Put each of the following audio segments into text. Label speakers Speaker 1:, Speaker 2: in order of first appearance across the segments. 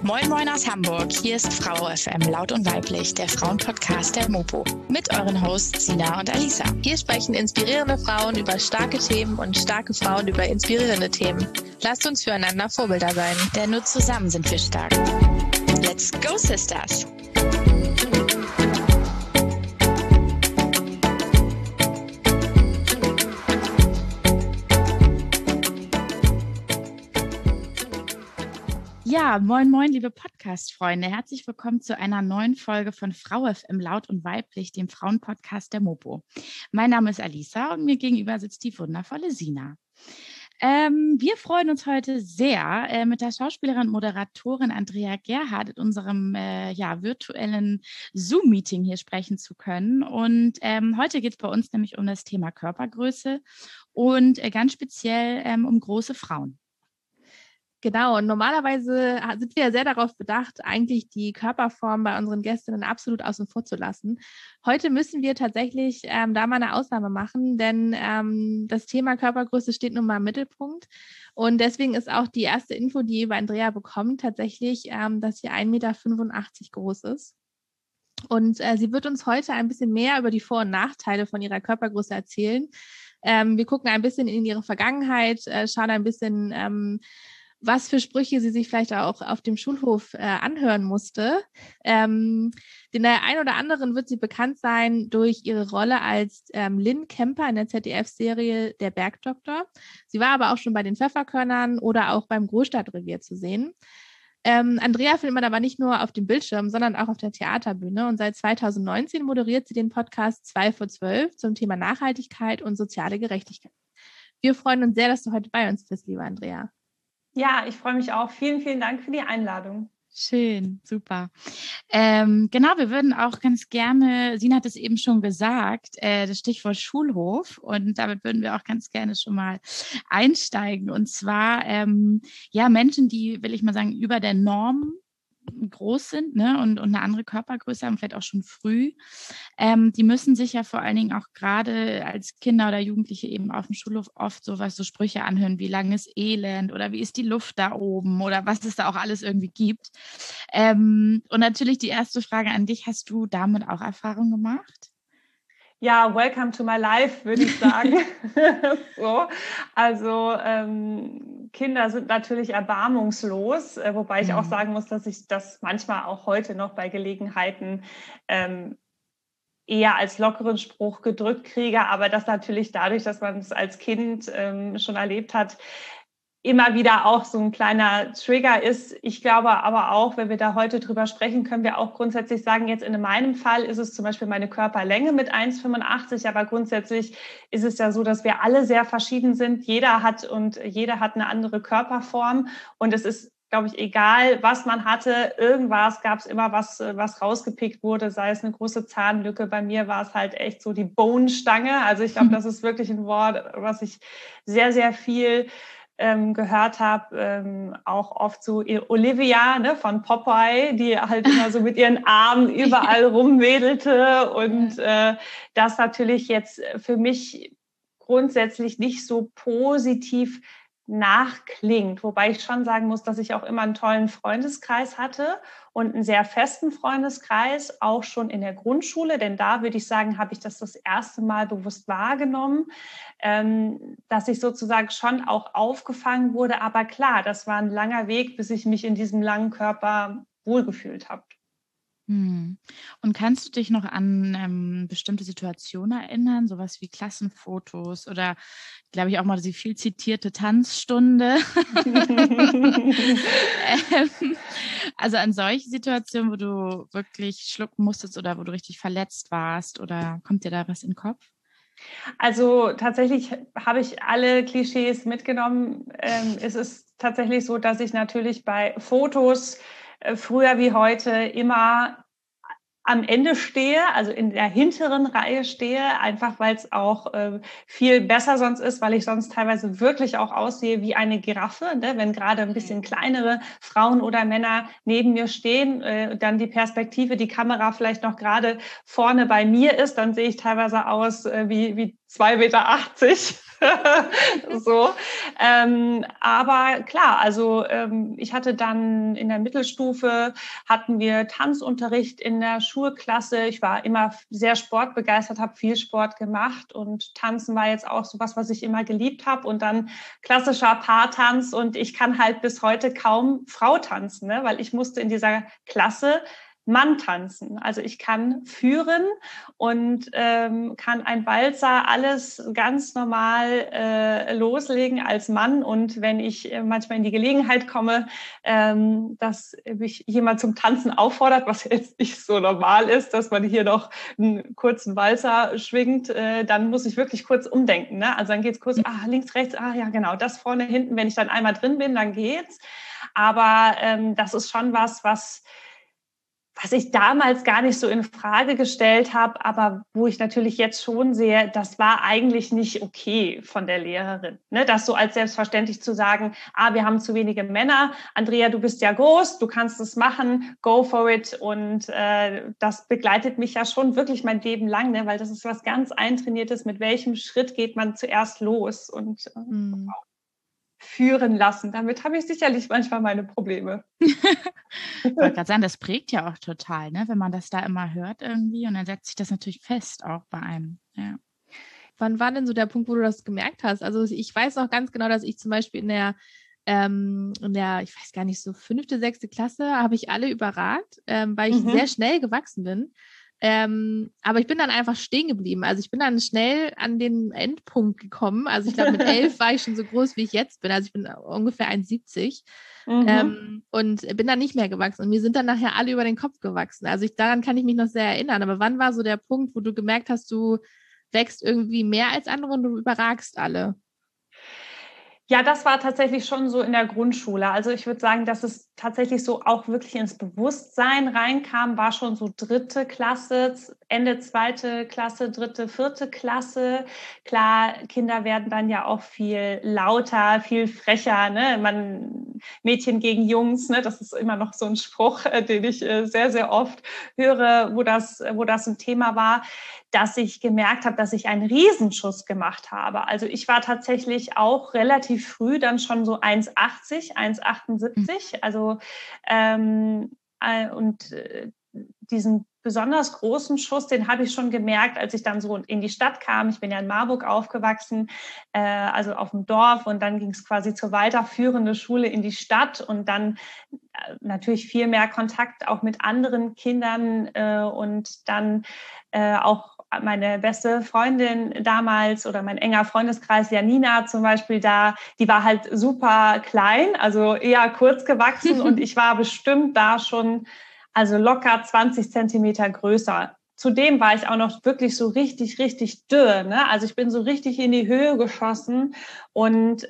Speaker 1: Moin Moin aus Hamburg, hier ist Frau FM, laut und weiblich, der Frauenpodcast der Mopo. Mit euren Hosts Sina und Alisa.
Speaker 2: Hier sprechen inspirierende Frauen über starke Themen und starke Frauen über inspirierende Themen. Lasst uns füreinander Vorbilder sein.
Speaker 1: Denn nur zusammen sind wir stark. Let's go, Sisters! Ja, moin moin, liebe Podcast-Freunde. Herzlich willkommen zu einer neuen Folge von Frau FM, laut und weiblich, dem Frauenpodcast der Mopo. Mein Name ist Alisa und mir gegenüber sitzt die wundervolle Sina. Wir freuen uns heute sehr, mit der Schauspielerin und Moderatorin Andrea Gerhardt in unserem virtuellen Zoom-Meeting hier sprechen zu können. Und heute geht es bei uns nämlich um das Thema Körpergröße und ganz speziell um große Frauen.
Speaker 2: Genau, und normalerweise sind wir ja sehr darauf bedacht, eigentlich die Körperform bei unseren Gästinnen absolut außen vor zu lassen. Heute müssen wir tatsächlich da mal eine Ausnahme machen, denn das Thema Körpergröße steht nun mal im Mittelpunkt. Und deswegen ist auch die erste Info, die ihr über Andrea bekommt, tatsächlich, dass sie 1,85 Meter groß ist. Und sie wird uns heute ein bisschen mehr über die Vor- und Nachteile von ihrer Körpergröße erzählen. Wir gucken ein bisschen in ihre Vergangenheit, schauen ein bisschen was für Sprüche sie sich vielleicht auch auf dem Schulhof anhören musste. Den einen oder anderen wird sie bekannt sein durch ihre Rolle als Lynn Kemper in der ZDF-Serie Der Bergdoktor. Sie war aber auch schon bei den Pfefferkörnern oder auch beim Großstadtrevier zu sehen. Andrea findet man aber nicht nur auf dem Bildschirm, sondern auch auf der Theaterbühne. Und seit 2019 moderiert sie den Podcast 2 vor 12 zum Thema Nachhaltigkeit und soziale Gerechtigkeit. Wir freuen uns sehr, dass du heute bei uns bist, liebe Andrea.
Speaker 3: Ja, ich freue mich auch. Vielen, vielen Dank für die Einladung.
Speaker 1: Schön, super. Genau, wir würden auch ganz gerne, Sina hat es eben schon gesagt, das Stichwort Schulhof, und damit würden wir auch ganz gerne schon mal einsteigen. Und zwar, Menschen, die, will ich mal sagen, über der Norm groß sind, ne, und eine andere Körpergröße haben, vielleicht auch schon früh, die müssen sich ja vor allen Dingen auch gerade als Kinder oder Jugendliche eben auf dem Schulhof oft so Sprüche anhören, wie lang ist Elend oder wie ist die Luft da oben oder was es da auch alles irgendwie gibt. Und natürlich die erste Frage an dich, hast du damit auch Erfahrung gemacht?
Speaker 3: Ja, welcome to my life, würde ich sagen. So. Also Kinder sind natürlich erbarmungslos, wobei ich auch sagen muss, dass ich das manchmal auch heute noch bei Gelegenheiten eher als lockeren Spruch gedrückt kriege, aber das natürlich dadurch, dass man es als Kind schon erlebt hat, immer wieder auch so ein kleiner Trigger ist. Ich glaube aber auch, wenn wir da heute drüber sprechen, können wir auch grundsätzlich sagen, jetzt in meinem Fall ist es zum Beispiel meine Körperlänge mit 1,85, aber grundsätzlich ist es ja so, dass wir alle sehr verschieden sind. Jeder hat eine andere Körperform und es ist, glaube ich, egal, was man hatte, irgendwas gab es immer, was rausgepickt wurde, sei es eine große Zahnlücke. Bei mir war es halt echt so die Bone-Stange. Also ich glaube, das ist wirklich ein Wort, was ich sehr, sehr viel gehört habe, auch oft so Olivia, ne, von Popeye, die halt immer so mit ihren Armen überall rumwedelte und das natürlich jetzt für mich grundsätzlich nicht so positiv nachklingt, wobei ich schon sagen muss, dass ich auch immer einen tollen Freundeskreis hatte und einen sehr festen Freundeskreis, auch schon in der Grundschule, denn da würde ich sagen, habe ich das erste Mal bewusst wahrgenommen, dass ich sozusagen schon auch aufgefangen wurde, aber klar, das war ein langer Weg, bis ich mich in diesem langen Körper wohlgefühlt habe.
Speaker 1: Und kannst du dich noch an bestimmte Situationen erinnern, sowas wie Klassenfotos oder, glaube ich, auch mal die viel zitierte Tanzstunde? Also an solche Situationen, wo du wirklich schlucken musstest oder wo du richtig verletzt warst, oder kommt dir da was in den Kopf?
Speaker 3: Also tatsächlich habe ich alle Klischees mitgenommen. Es ist tatsächlich so, dass ich natürlich bei Fotos früher wie heute immer am Ende stehe, also in der hinteren Reihe stehe, einfach weil es auch viel besser sonst ist, weil ich sonst teilweise wirklich auch aussehe wie eine Giraffe, ne? Wenn gerade ein bisschen kleinere Frauen oder Männer neben mir stehen, dann die Perspektive, die Kamera vielleicht noch gerade vorne bei mir ist, dann sehe ich teilweise aus wie 2,80 Meter. So. Aber klar, also ich hatte dann in der Mittelstufe, hatten wir Tanzunterricht in der Schulklasse. Ich war immer sehr sportbegeistert, habe viel Sport gemacht und Tanzen war jetzt auch so was ich immer geliebt habe. Und dann klassischer Paartanz und ich kann halt bis heute kaum Frau tanzen, ne? Weil ich musste in dieser Klasse Mann tanzen. Also ich kann führen und kann ein Walzer alles ganz normal loslegen als Mann. Und wenn ich manchmal in die Gelegenheit komme, dass mich jemand zum Tanzen auffordert, was jetzt nicht so normal ist, dass man hier noch einen kurzen Walzer schwingt, dann muss ich wirklich kurz umdenken. Ne? Also dann geht's kurz, links, rechts, ja genau, das vorne, hinten. Wenn ich dann einmal drin bin, dann geht's. Aber das ist schon was ich damals gar nicht so in Frage gestellt habe, aber wo ich natürlich jetzt schon sehe, das war eigentlich nicht okay von der Lehrerin. Ne? Das so als selbstverständlich zu sagen, wir haben zu wenige Männer, Andrea, du bist ja groß, du kannst es machen, go for it. Und das begleitet mich ja schon wirklich mein Leben lang, ne? Weil das ist was ganz Eintrainiertes, mit welchem Schritt geht man zuerst los und führen lassen. Damit habe ich sicherlich manchmal meine Probleme.
Speaker 1: Ich wollte gerade sagen, das prägt ja auch total, ne? Wenn man das da immer hört irgendwie und dann setzt sich das natürlich fest auch bei einem. Ja.
Speaker 2: Wann war denn so der Punkt, wo du das gemerkt hast? Also ich weiß auch ganz genau, dass ich zum Beispiel in der, ich weiß gar nicht, so 5., 6. Klasse habe ich alle überragt, weil ich sehr schnell gewachsen bin. Aber ich bin dann einfach stehen geblieben. Also ich bin dann schnell an den Endpunkt gekommen. Also ich glaube, mit 11 war ich schon so groß, wie ich jetzt bin. Also ich bin ungefähr 1,70 und bin dann nicht mehr gewachsen. Und mir sind dann nachher alle über den Kopf gewachsen. Also daran kann ich mich noch sehr erinnern. Aber wann war so der Punkt, wo du gemerkt hast, du wächst irgendwie mehr als andere und du überragst alle?
Speaker 3: Ja, das war tatsächlich schon so in der Grundschule. Also ich würde sagen, dass es tatsächlich so auch wirklich ins Bewusstsein reinkam, war schon so 3. Klasse, Ende 2. Klasse, 3., 4. Klasse. Klar, Kinder werden dann ja auch viel lauter, viel frecher, ne? Mädchen gegen Jungs, ne? Das ist immer noch so ein Spruch, den ich sehr, sehr oft höre, wo das ein Thema war, dass ich gemerkt habe, dass ich einen Riesenschuss gemacht habe. Also ich war tatsächlich auch relativ früh dann schon so 1,80, 1,78. Also diesen besonders großen Schuss, den habe ich schon gemerkt, als ich dann so in die Stadt kam. Ich bin ja in Marburg aufgewachsen, also auf dem Dorf, und dann ging es quasi zur weiterführenden Schule in die Stadt und dann natürlich viel mehr Kontakt auch mit anderen Kindern und dann auch meine beste Freundin damals oder mein enger Freundeskreis, Janina zum Beispiel, die war halt super klein, also eher kurz gewachsen und ich war bestimmt da schon also locker 20 Zentimeter größer. Zudem war ich auch noch wirklich so richtig, richtig dürr, ne? Also ich bin so richtig in die Höhe geschossen und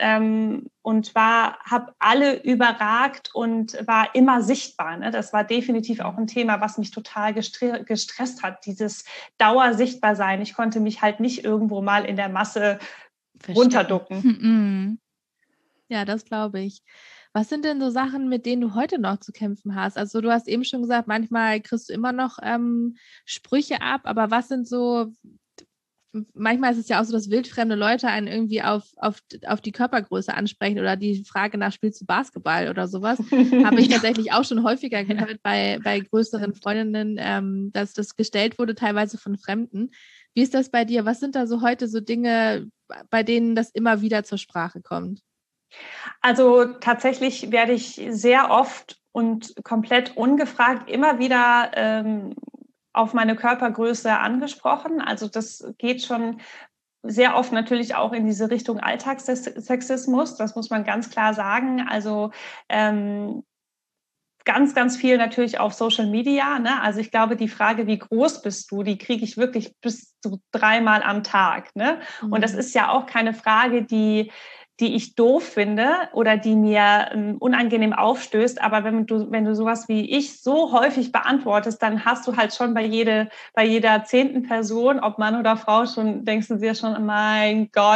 Speaker 3: habe alle überragt und war immer sichtbar, ne? Das war definitiv auch ein Thema, was mich total gestresst hat, dieses Dauersichtbarsein. Ich konnte mich halt nicht irgendwo mal in der Masse runterducken.
Speaker 2: Ja, das glaube ich. Was sind denn so Sachen, mit denen du heute noch zu kämpfen hast? Also du hast eben schon gesagt, manchmal kriegst du immer noch Sprüche ab, aber was sind so, manchmal ist es ja auch so, dass wildfremde Leute einen irgendwie auf die Körpergröße ansprechen oder die Frage nach, spielst du Basketball oder sowas, habe ich tatsächlich auch schon häufiger gehört bei größeren Freundinnen, dass das gestellt wurde, teilweise von Fremden. Wie ist das bei dir? Was sind da so heute so Dinge, bei denen das immer wieder zur Sprache kommt?
Speaker 3: Also tatsächlich werde ich sehr oft und komplett ungefragt immer wieder auf meine Körpergröße angesprochen. Also das geht schon sehr oft natürlich auch in diese Richtung Alltagssexismus. Das muss man ganz klar sagen. Also ganz, ganz viel natürlich auf Social Media, ne? Also ich glaube, die Frage, wie groß bist du, die kriege ich wirklich bis zu 3-mal am Tag, ne? Und das ist ja auch keine Frage, die ich doof finde oder die mir unangenehm aufstößt. Aber wenn du sowas wie ich so häufig beantwortest, dann hast du halt schon bei jeder 10. Person, ob Mann oder Frau, schon denkst du dir schon, mein Gott,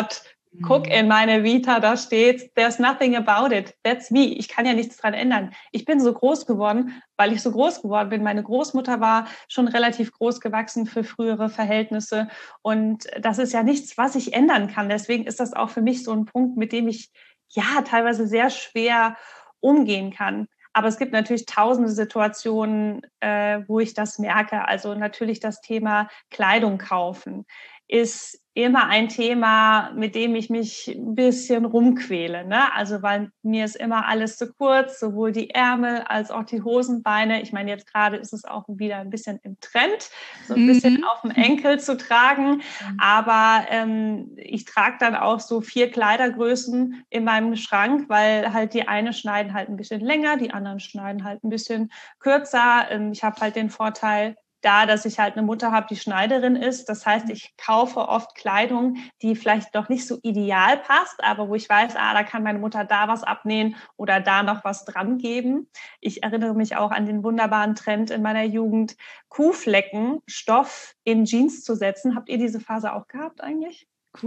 Speaker 3: guck in meine Vita, da steht, there's nothing about it, that's me. Ich kann ja nichts dran ändern. Ich bin so groß geworden, weil ich so groß geworden bin. Meine Großmutter war schon relativ groß gewachsen für frühere Verhältnisse. Und das ist ja nichts, was ich ändern kann. Deswegen ist das auch für mich so ein Punkt, mit dem ich ja teilweise sehr schwer umgehen kann. Aber es gibt natürlich tausende Situationen, wo ich das merke. Also natürlich das Thema Kleidung kaufen ist immer ein Thema, mit dem ich mich ein bisschen rumquäle, ne? Also weil mir ist immer alles zu kurz, sowohl die Ärmel als auch die Hosenbeine. Ich meine, jetzt gerade ist es auch wieder ein bisschen im Trend, so ein bisschen auf dem Enkel zu tragen. Aber ich trage dann auch so 4 Kleidergrößen in meinem Schrank, weil halt die eine schneiden halt ein bisschen länger, die anderen schneiden halt ein bisschen kürzer. Ich habe halt den Vorteil, dass ich halt eine Mutter habe, die Schneiderin ist. Das heißt, ich kaufe oft Kleidung, die vielleicht noch nicht so ideal passt, aber wo ich weiß, da kann meine Mutter da was abnähen oder da noch was dran geben. Ich erinnere mich auch an den wunderbaren Trend in meiner Jugend, Kuhflecken, Stoff in Jeans zu setzen. Habt ihr diese Phase auch gehabt eigentlich?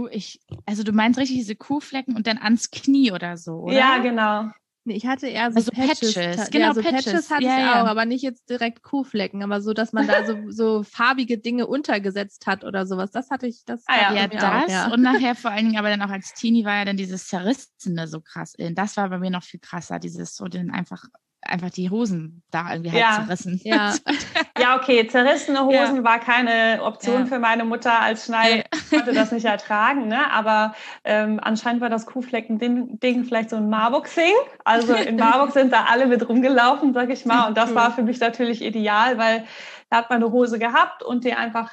Speaker 1: Also du meinst richtig diese Kuhflecken und dann ans Knie oder so, oder?
Speaker 3: Ja, genau.
Speaker 2: Nee, ich hatte eher so Patches.
Speaker 1: Genau,
Speaker 2: ja, so Patches hatte ich auch, aber nicht jetzt direkt Kuhflecken, aber so, dass man da so farbige Dinge untergesetzt hat oder sowas. Das hatte ich, das
Speaker 1: auch. Und nachher vor allen Dingen, aber dann auch als Teenie war ja dann dieses Zerrissene so krass. Das war bei mir noch viel krasser, dieses so dann einfach die Hosen da irgendwie halt zerrissen.
Speaker 2: Ja.
Speaker 3: Ja, okay, zerrissene Hosen war keine Option für meine Mutter als Schneiderin. Ich konnte das nicht ertragen, ne? Aber anscheinend war das Kuhflecken-Ding vielleicht so ein Marburg-Thing. Also in Marburg sind da alle mit rumgelaufen, sag ich mal. Und das war für mich natürlich ideal, weil da hat man eine Hose gehabt und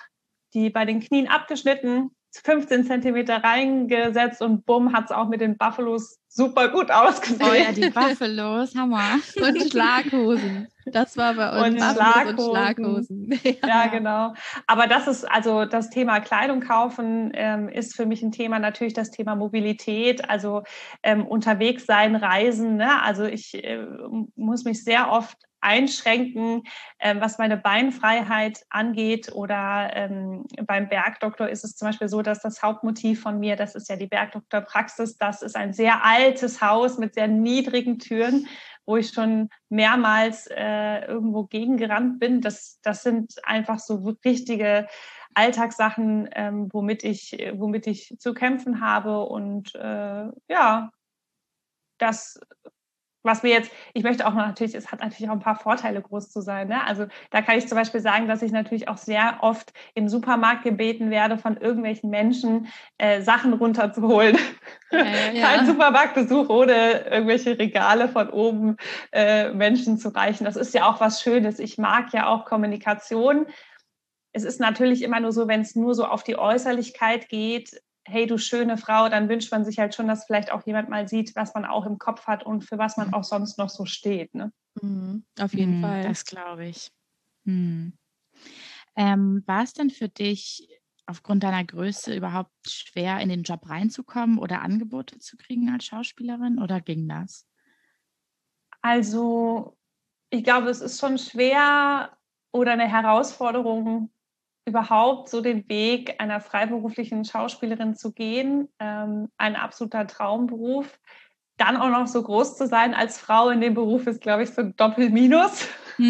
Speaker 3: die bei den Knien abgeschnitten, 15 Zentimeter reingesetzt und bumm, hat es auch mit den Buffalos super gut ausgesehen.
Speaker 1: Oh ja, die Buffalos, Hammer.
Speaker 2: Und Schlaghosen. Das war bei uns.
Speaker 3: Und Schlaghosen. Ja, genau. Aber das ist also das Thema Kleidung kaufen ist für mich ein Thema, natürlich das Thema Mobilität, also unterwegs sein, reisen. Ne? Also ich muss mich sehr oft einschränken, was meine Beinfreiheit angeht. Oder beim Bergdoktor ist es zum Beispiel so, dass das Hauptmotiv von mir, das ist ja die Bergdoktorpraxis, das ist ein sehr altes Haus mit sehr niedrigen Türen, wo ich schon mehrmals irgendwo gegengerannt bin. Das sind einfach so richtige Alltagssachen, womit ich zu kämpfen habe. Und das, was mir jetzt, ich möchte auch natürlich, es hat natürlich auch ein paar Vorteile, groß zu sein. Ne? Also da kann ich zum Beispiel sagen, dass ich natürlich auch sehr oft im Supermarkt gebeten werde, von irgendwelchen Menschen Sachen runterzuholen. Kein Supermarktbesuch ohne irgendwelche Regale von oben Menschen zu reichen. Das ist ja auch was Schönes. Ich mag ja auch Kommunikation. Es ist natürlich immer nur so, wenn es nur so auf die Äußerlichkeit geht, hey, du schöne Frau, dann wünscht man sich halt schon, dass vielleicht auch jemand mal sieht, was man auch im Kopf hat und für was man auch sonst noch so steht. Ne?
Speaker 2: Auf jeden Fall.
Speaker 1: Das glaube ich. War es denn für dich aufgrund deiner Größe überhaupt schwer, in den Job reinzukommen oder Angebote zu kriegen als Schauspielerin, oder ging das?
Speaker 3: Also ich glaube, es ist schon schwer oder eine Herausforderung, überhaupt so den Weg einer freiberuflichen Schauspielerin zu gehen. Ein absoluter Traumberuf. Dann auch noch so groß zu sein als Frau in dem Beruf ist, glaube ich, so ein Doppelminus.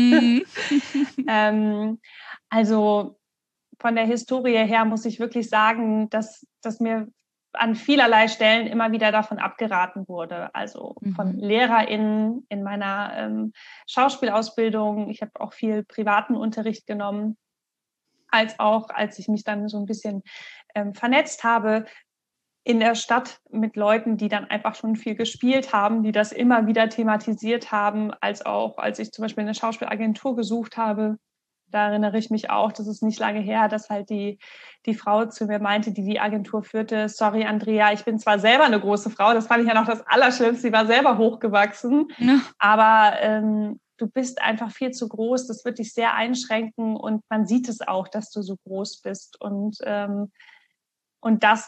Speaker 3: Also von der Historie her muss ich wirklich sagen, dass mir an vielerlei Stellen immer wieder davon abgeraten wurde. Also von LehrerInnen in meiner Schauspielausbildung. Ich habe auch viel privaten Unterricht genommen, als auch, als ich mich dann so ein bisschen vernetzt habe in der Stadt mit Leuten, die dann einfach schon viel gespielt haben, die das immer wieder thematisiert haben, als auch, als ich zum Beispiel eine Schauspielagentur gesucht habe. Da erinnere ich mich auch, das ist nicht lange her, dass halt die Frau zu mir meinte, die Agentur führte, sorry Andrea, ich bin zwar selber eine große Frau, das fand ich ja noch das Allerschlimmste, sie war selber hochgewachsen, aber du bist einfach viel zu groß, das wird dich sehr einschränken und man sieht es auch, dass du so groß bist. Und Und das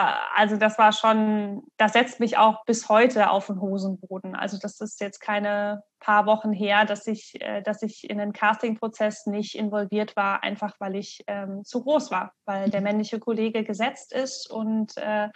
Speaker 3: setzt mich auch bis heute auf den Hosenboden. Also das ist jetzt keine paar Wochen her, dass ich in den Castingprozess nicht involviert war, einfach weil ich zu groß war, weil der männliche Kollege gesetzt ist und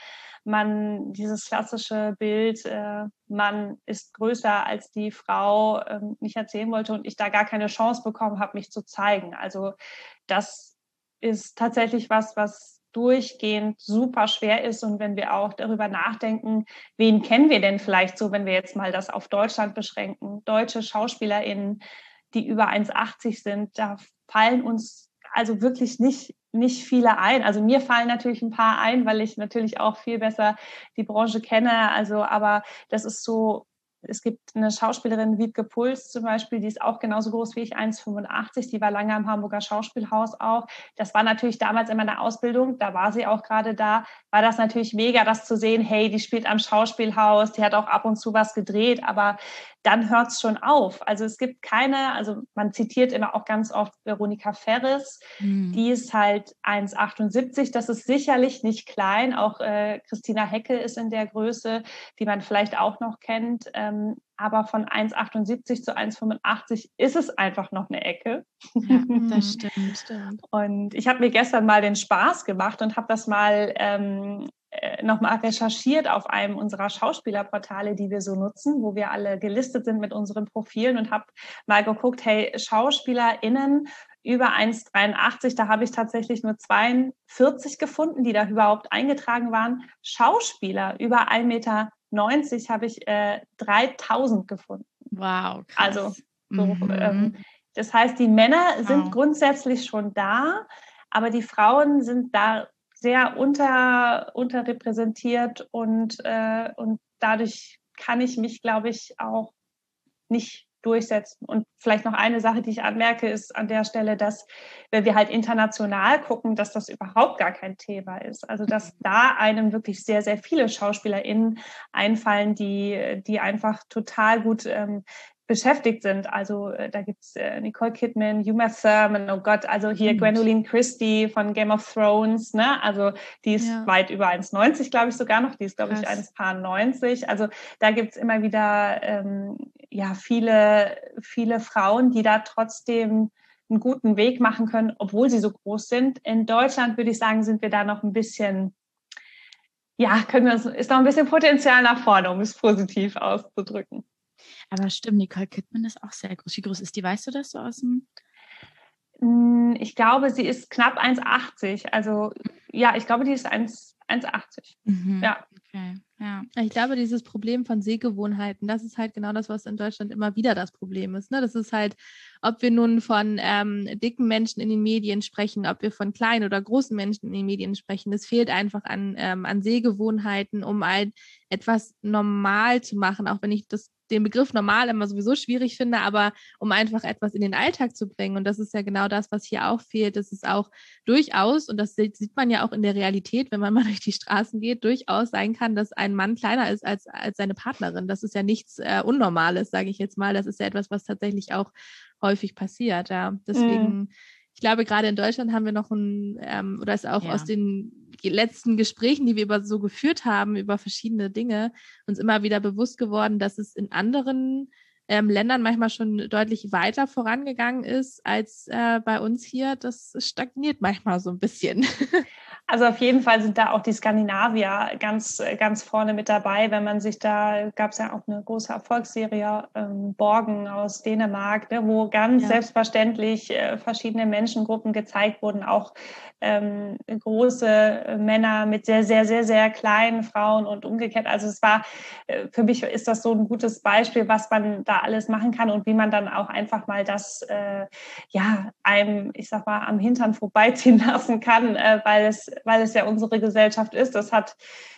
Speaker 3: man dieses klassische Bild, Mann ist größer als die Frau, nicht erzählen wollte und ich da gar keine Chance bekommen habe, mich zu zeigen. Also das ist tatsächlich was durchgehend super schwer ist. Und wenn wir auch darüber nachdenken, wen kennen wir denn vielleicht so, wenn wir jetzt mal das auf Deutschland beschränken, deutsche SchauspielerInnen, die über 1,80 sind, da fallen uns also wirklich nicht viele ein. Also mir fallen natürlich ein paar ein, weil ich natürlich auch viel besser die Branche kenne. Also, aber das ist so, es gibt eine Schauspielerin, Wiebke Puls zum Beispiel, die ist auch genauso groß wie ich, 1,85. Die war lange am Hamburger Schauspielhaus auch. Das war natürlich damals in meiner Ausbildung, da war sie auch gerade da, war das natürlich mega, das zu sehen, hey, die spielt am Schauspielhaus, die hat auch ab und zu was gedreht, aber dann hört es schon auf. Also es gibt also man zitiert immer auch ganz oft Veronika Ferres, die ist halt 1,78, das ist sicherlich nicht klein, auch Christina Hecke ist in der Größe, die man vielleicht auch noch kennt, aber von 1,78 zu 1,85 ist es einfach noch eine Ecke.
Speaker 1: Ja, das stimmt.
Speaker 3: Und ich habe mir gestern mal den Spaß gemacht und habe das mal nochmal recherchiert auf einem unserer Schauspielerportale, die wir so nutzen, wo wir alle gelistet sind mit unseren Profilen und habe mal geguckt, hey, SchauspielerInnen über 1,83, da habe ich tatsächlich nur 42 gefunden, die da überhaupt eingetragen waren. Schauspieler über 1,90 Meter habe ich 3000 gefunden.
Speaker 1: Wow, krass.
Speaker 3: Also so, das heißt, die Männer sind grundsätzlich schon da, aber die Frauen sind da sehr unterrepräsentiert und dadurch kann ich mich, glaube ich, auch nicht durchsetzen. Und vielleicht noch eine Sache, die ich anmerke, ist an der Stelle, dass, wenn wir halt international gucken, dass das überhaupt gar kein Thema ist. Also dass da einem wirklich sehr, sehr viele SchauspielerInnen einfallen, die einfach total gut beschäftigt sind. Also da gibt's Nicole Kidman, Uma Thurman, oh Gott, also hier Gwendoline Christie von Game of Thrones, ne? Also die ist weit über 1,90, glaube ich sogar noch. Die ist, glaube ich, 1,90. Also da gibt's immer wieder viele Frauen, die da trotzdem einen guten Weg machen können, obwohl sie so groß sind. In Deutschland, würde ich sagen, sind wir da noch ein bisschen, ist noch ein bisschen Potenzial nach vorne, um es positiv auszudrücken.
Speaker 1: Aber stimmt, Nicole Kidman ist auch sehr groß. Wie groß ist die? Weißt du das so aus dem?
Speaker 3: Ich glaube, sie ist knapp 1,80. Also ja, ich glaube, die ist 1,80. Ja.
Speaker 1: Okay. Ja.
Speaker 2: Ich glaube, dieses Problem von Sehgewohnheiten, das ist halt genau das, was in Deutschland immer wieder das Problem ist. Ne? Das ist halt, ob wir nun von dicken Menschen in den Medien sprechen, ob wir von kleinen oder großen Menschen in den Medien sprechen. Es fehlt einfach an Sehgewohnheiten, um halt etwas normal zu machen, auch wenn ich den Begriff normal immer sowieso schwierig finde, aber um einfach etwas in den Alltag zu bringen. Und das ist ja genau das, was hier auch fehlt. Das ist auch durchaus, und das sieht man ja auch in der Realität, wenn man mal durch die Straßen geht, durchaus sein kann, dass ein Mann kleiner ist als seine Partnerin. Das ist ja nichts Unnormales, sage ich jetzt mal. Das ist ja etwas, was tatsächlich auch häufig passiert. Ja. Deswegen, ich glaube, gerade in Deutschland haben wir noch oder ist auch aus den letzten Gesprächen, die wir so geführt haben, über verschiedene Dinge, uns immer wieder bewusst geworden, dass es in anderen Ländern manchmal schon deutlich weiter vorangegangen ist als bei uns hier. Das stagniert manchmal so ein bisschen.
Speaker 3: Also auf jeden Fall sind da auch die Skandinavier ganz, ganz vorne mit dabei. Wenn man sich da, gab es ja auch eine große Erfolgsserie, Borgen aus Dänemark, ne, wo ganz selbstverständlich verschiedene Menschengruppen gezeigt wurden, auch große Männer mit sehr, sehr, sehr, sehr kleinen Frauen und umgekehrt. Also es war, für mich ist das so ein gutes Beispiel, was man da alles machen kann und wie man dann auch einfach mal das, einem, ich sag mal, am Hintern vorbeiziehen lassen kann, weil es ja unsere Gesellschaft ist. Das hat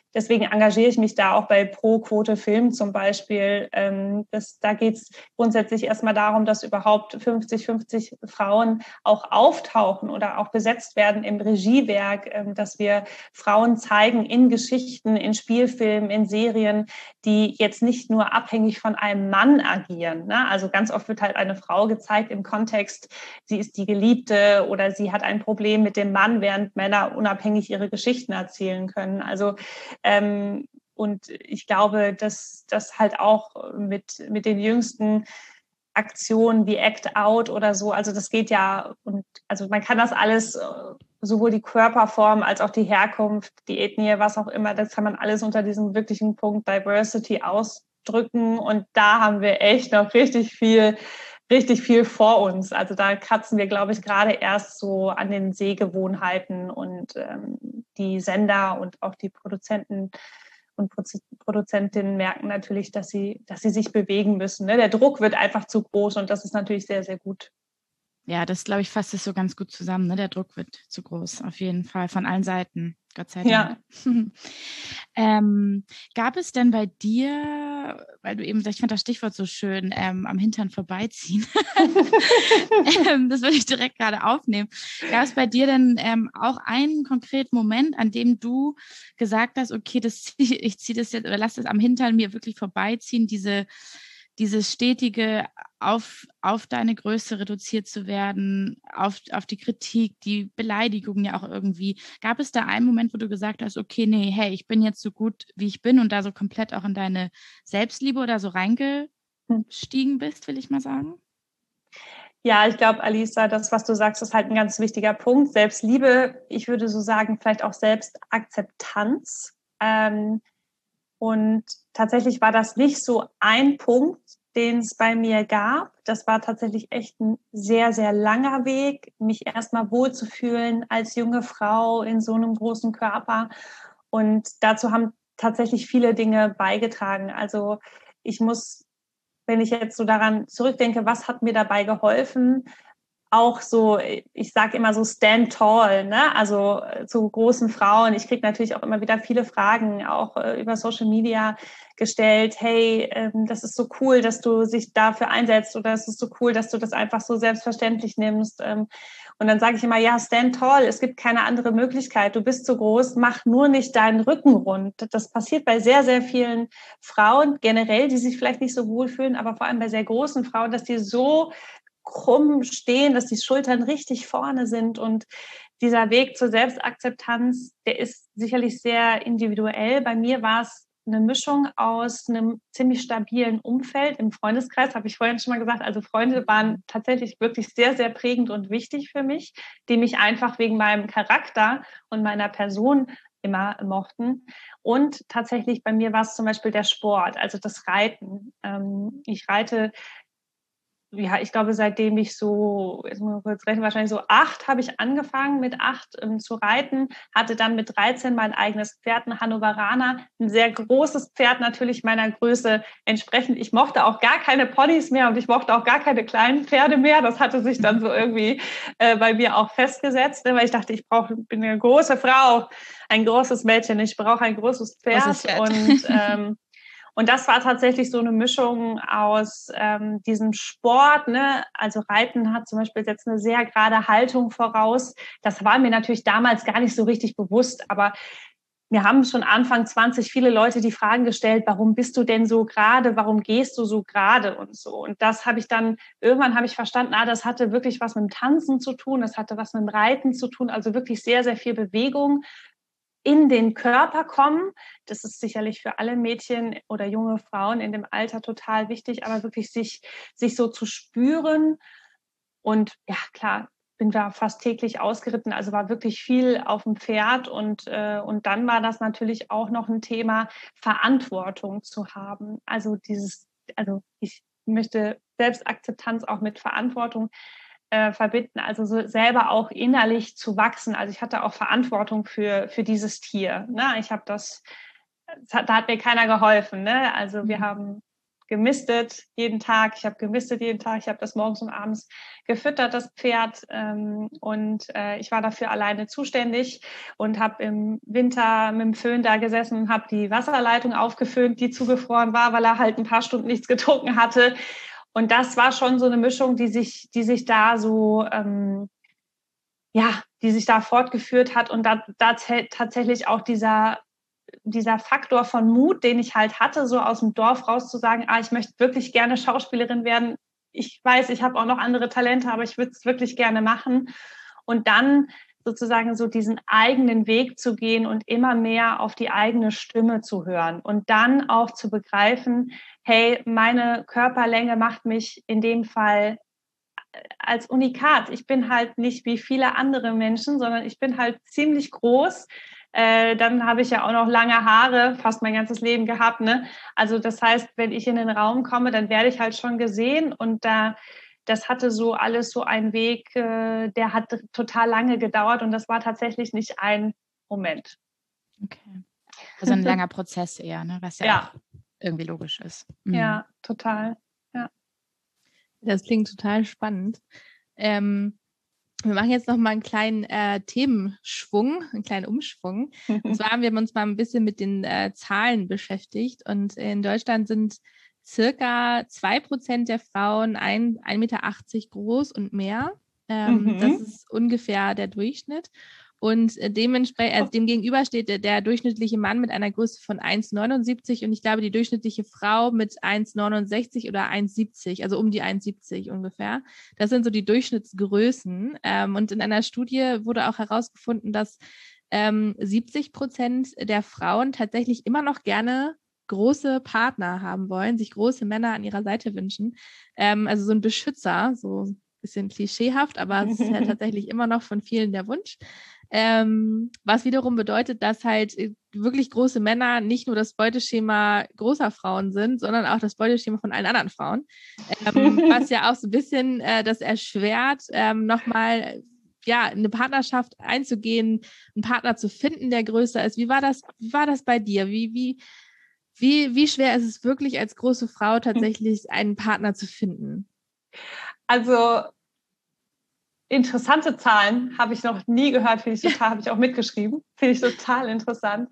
Speaker 3: deswegen engagiere ich mich da auch bei Pro-Quote Film zum Beispiel. Da geht es grundsätzlich erstmal darum, dass überhaupt 50-50 Frauen auch auftauchen oder auch besetzt werden im Regiewerk, dass wir Frauen zeigen in Geschichten, in Spielfilmen, in Serien, die jetzt nicht nur abhängig von einem Mann agieren. Ne? Also ganz oft wird halt eine Frau gezeigt im Kontext, sie ist die Geliebte oder sie hat ein Problem mit dem Mann, während Männer unabhängig ihre Geschichten erzählen können. Also und ich glaube, dass das halt auch mit den jüngsten Aktionen wie Act Out oder so, also das geht ja, und also man kann das alles, sowohl die Körperform als auch die Herkunft, die Ethnie, was auch immer, das kann man alles unter diesem wirklichen Punkt Diversity ausdrücken, und da haben wir echt noch richtig viel vor uns. Also da kratzen wir, glaube ich, gerade erst so an den Sehgewohnheiten, und die Sender und auch die Produzenten und Produzentinnen merken natürlich, dass sie sich bewegen müssen. Ne? Der Druck wird einfach zu groß, und das ist natürlich sehr, sehr gut.
Speaker 1: Ja, das glaube ich fasst es so ganz gut zusammen. Ne? Der Druck wird zu groß, auf jeden Fall, von allen Seiten, Gott sei Dank. Ja. Gab es denn bei dir, weil du eben, ich fand das Stichwort so schön, am Hintern vorbeiziehen, das würde ich direkt gerade aufnehmen. Gab es bei dir denn auch einen konkreten Moment, an dem du gesagt hast, okay, ich ziehe das jetzt oder lass das am Hintern mir wirklich vorbeiziehen, dieses stetige auf deine Größe reduziert zu werden, auf die Kritik, die Beleidigung ja auch irgendwie. Gab es da einen Moment, wo du gesagt hast, okay, nee, hey, ich bin jetzt so gut, wie ich bin, und da so komplett auch in deine Selbstliebe oder so reingestiegen bist, will ich mal sagen?
Speaker 3: Ja, ich glaube, Alisa, das, was du sagst, ist halt ein ganz wichtiger Punkt. Selbstliebe, ich würde so sagen, vielleicht auch Selbstakzeptanz. Und tatsächlich war das nicht so ein Punkt, den es bei mir gab. Das war tatsächlich echt ein sehr, sehr langer Weg, mich erstmal wohlzufühlen als junge Frau in so einem großen Körper. Und dazu haben tatsächlich viele Dinge beigetragen. Also ich muss, wenn ich jetzt so daran zurückdenke, was hat mir dabei geholfen, auch so, ich sage immer so stand tall, ne? Also zu großen Frauen. Ich kriege natürlich auch immer wieder viele Fragen, auch über Social Media gestellt. Hey, das ist so cool, dass du dich dafür einsetzt, oder es ist so cool, dass du das einfach so selbstverständlich nimmst. Und dann sage ich immer, ja, stand tall, es gibt keine andere Möglichkeit. Du bist zu groß, mach nur nicht deinen Rücken rund. Das passiert bei sehr, sehr vielen Frauen generell, die sich vielleicht nicht so wohlfühlen, aber vor allem bei sehr großen Frauen, dass die so krumm stehen, dass die Schultern richtig vorne sind. Und dieser Weg zur Selbstakzeptanz, der ist sicherlich sehr individuell. Bei mir war es eine Mischung aus einem ziemlich stabilen Umfeld im Freundeskreis, habe ich vorhin schon mal gesagt. Also Freunde waren tatsächlich wirklich sehr, sehr prägend und wichtig für mich, die mich einfach wegen meinem Charakter und meiner Person immer mochten. Und tatsächlich bei mir war es zum Beispiel der Sport, also das Reiten. Ich reite, ja, ich glaube, seitdem ich so, jetzt muss ich kurz rechnen, wahrscheinlich so 8 habe ich angefangen, mit 8 zu reiten, hatte dann mit 13 mein eigenes Pferd, ein Hannoveraner, ein sehr großes Pferd, natürlich meiner Größe entsprechend. Ich mochte auch gar keine Ponys mehr, und ich mochte auch gar keine kleinen Pferde mehr. Das hatte sich dann so irgendwie bei mir auch festgesetzt, ne, weil ich dachte, bin eine große Frau, ein großes Mädchen, ich brauche ein großes Pferd. Und das war tatsächlich so eine Mischung aus diesem Sport, ne? Also Reiten hat zum Beispiel jetzt eine sehr gerade Haltung voraus. Das war mir natürlich damals gar nicht so richtig bewusst, aber mir haben schon Anfang 20 viele Leute die Fragen gestellt, warum bist du denn so gerade, warum gehst du so gerade und so. Und das habe ich dann, irgendwann habe ich verstanden, das hatte wirklich was mit dem Tanzen zu tun, das hatte was mit dem Reiten zu tun, also wirklich sehr, sehr viel Bewegung in den Körper kommen. Das ist sicherlich für alle Mädchen oder junge Frauen in dem Alter total wichtig, aber wirklich sich so zu spüren. Und ja, klar, bin da fast täglich ausgeritten, also war wirklich viel auf dem Pferd, und dann war das natürlich auch noch ein Thema, Verantwortung zu haben. Also ich möchte Selbstakzeptanz auch mit Verantwortung verbinden, also so selber auch innerlich zu wachsen. Also ich hatte auch Verantwortung für dieses Tier. Ne? Da hat mir keiner geholfen. Ne? Also wir haben gemistet jeden Tag. Ich habe das morgens und abends gefüttert, das Pferd. Ich war dafür alleine zuständig und habe im Winter mit dem Föhn da gesessen und habe die Wasserleitung aufgeföhnt, die zugefroren war, weil er halt ein paar Stunden nichts getrunken hatte. Und das war schon so eine Mischung, die sich da so, die sich da fortgeführt hat. Und da tatsächlich auch dieser Faktor von Mut, den ich halt hatte, so aus dem Dorf raus zu sagen, ich möchte wirklich gerne Schauspielerin werden. Ich weiß, ich habe auch noch andere Talente, aber ich würde es wirklich gerne machen. Und dann sozusagen so diesen eigenen Weg zu gehen und immer mehr auf die eigene Stimme zu hören und dann auch zu begreifen, hey, meine Körperlänge macht mich in dem Fall als Unikat. Ich bin halt nicht wie viele andere Menschen, sondern ich bin halt ziemlich groß. Dann habe ich ja auch noch lange Haare, fast mein ganzes Leben gehabt, ne? Also das heißt, wenn ich in den Raum komme, dann werde ich halt schon gesehen und das hatte so alles so einen Weg, der hat total lange gedauert und das war tatsächlich nicht ein Moment.
Speaker 1: Okay. Also ein langer Prozess eher, ne? Was ja auch irgendwie logisch ist.
Speaker 3: Mhm. Ja, total. Ja.
Speaker 2: Das klingt total spannend. Wir machen jetzt noch mal einen kleinen Themenschwung, einen kleinen Umschwung. Und zwar haben wir uns mal ein bisschen mit den Zahlen beschäftigt. Und in Deutschland sind circa 2% der Frauen 1,80 Meter groß und mehr. Das ist ungefähr der Durchschnitt. Und dementsprechend, dem gegenüber steht der durchschnittliche Mann mit einer Größe von 1,79 und ich glaube, die durchschnittliche Frau mit 1,69 oder 1,70, also um die 1,70 ungefähr. Das sind so die Durchschnittsgrößen. Und in einer Studie wurde auch herausgefunden, dass 70% der Frauen tatsächlich immer noch gerne große Partner haben wollen, sich große Männer an ihrer Seite wünschen. Also so ein Beschützer, so ein bisschen klischeehaft, aber es ist ja tatsächlich immer noch von vielen der Wunsch. Was wiederum bedeutet, dass halt wirklich große Männer nicht nur das Beuteschema großer Frauen sind, sondern auch das Beuteschema von allen anderen Frauen. Was ja auch so ein bisschen das erschwert, nochmal eine Partnerschaft einzugehen, einen Partner zu finden, der größer ist. Wie war das bei dir? Wie schwer ist es wirklich als große Frau tatsächlich einen Partner zu finden?
Speaker 3: Also interessante Zahlen habe ich noch nie gehört, habe ich auch mitgeschrieben, finde ich total interessant.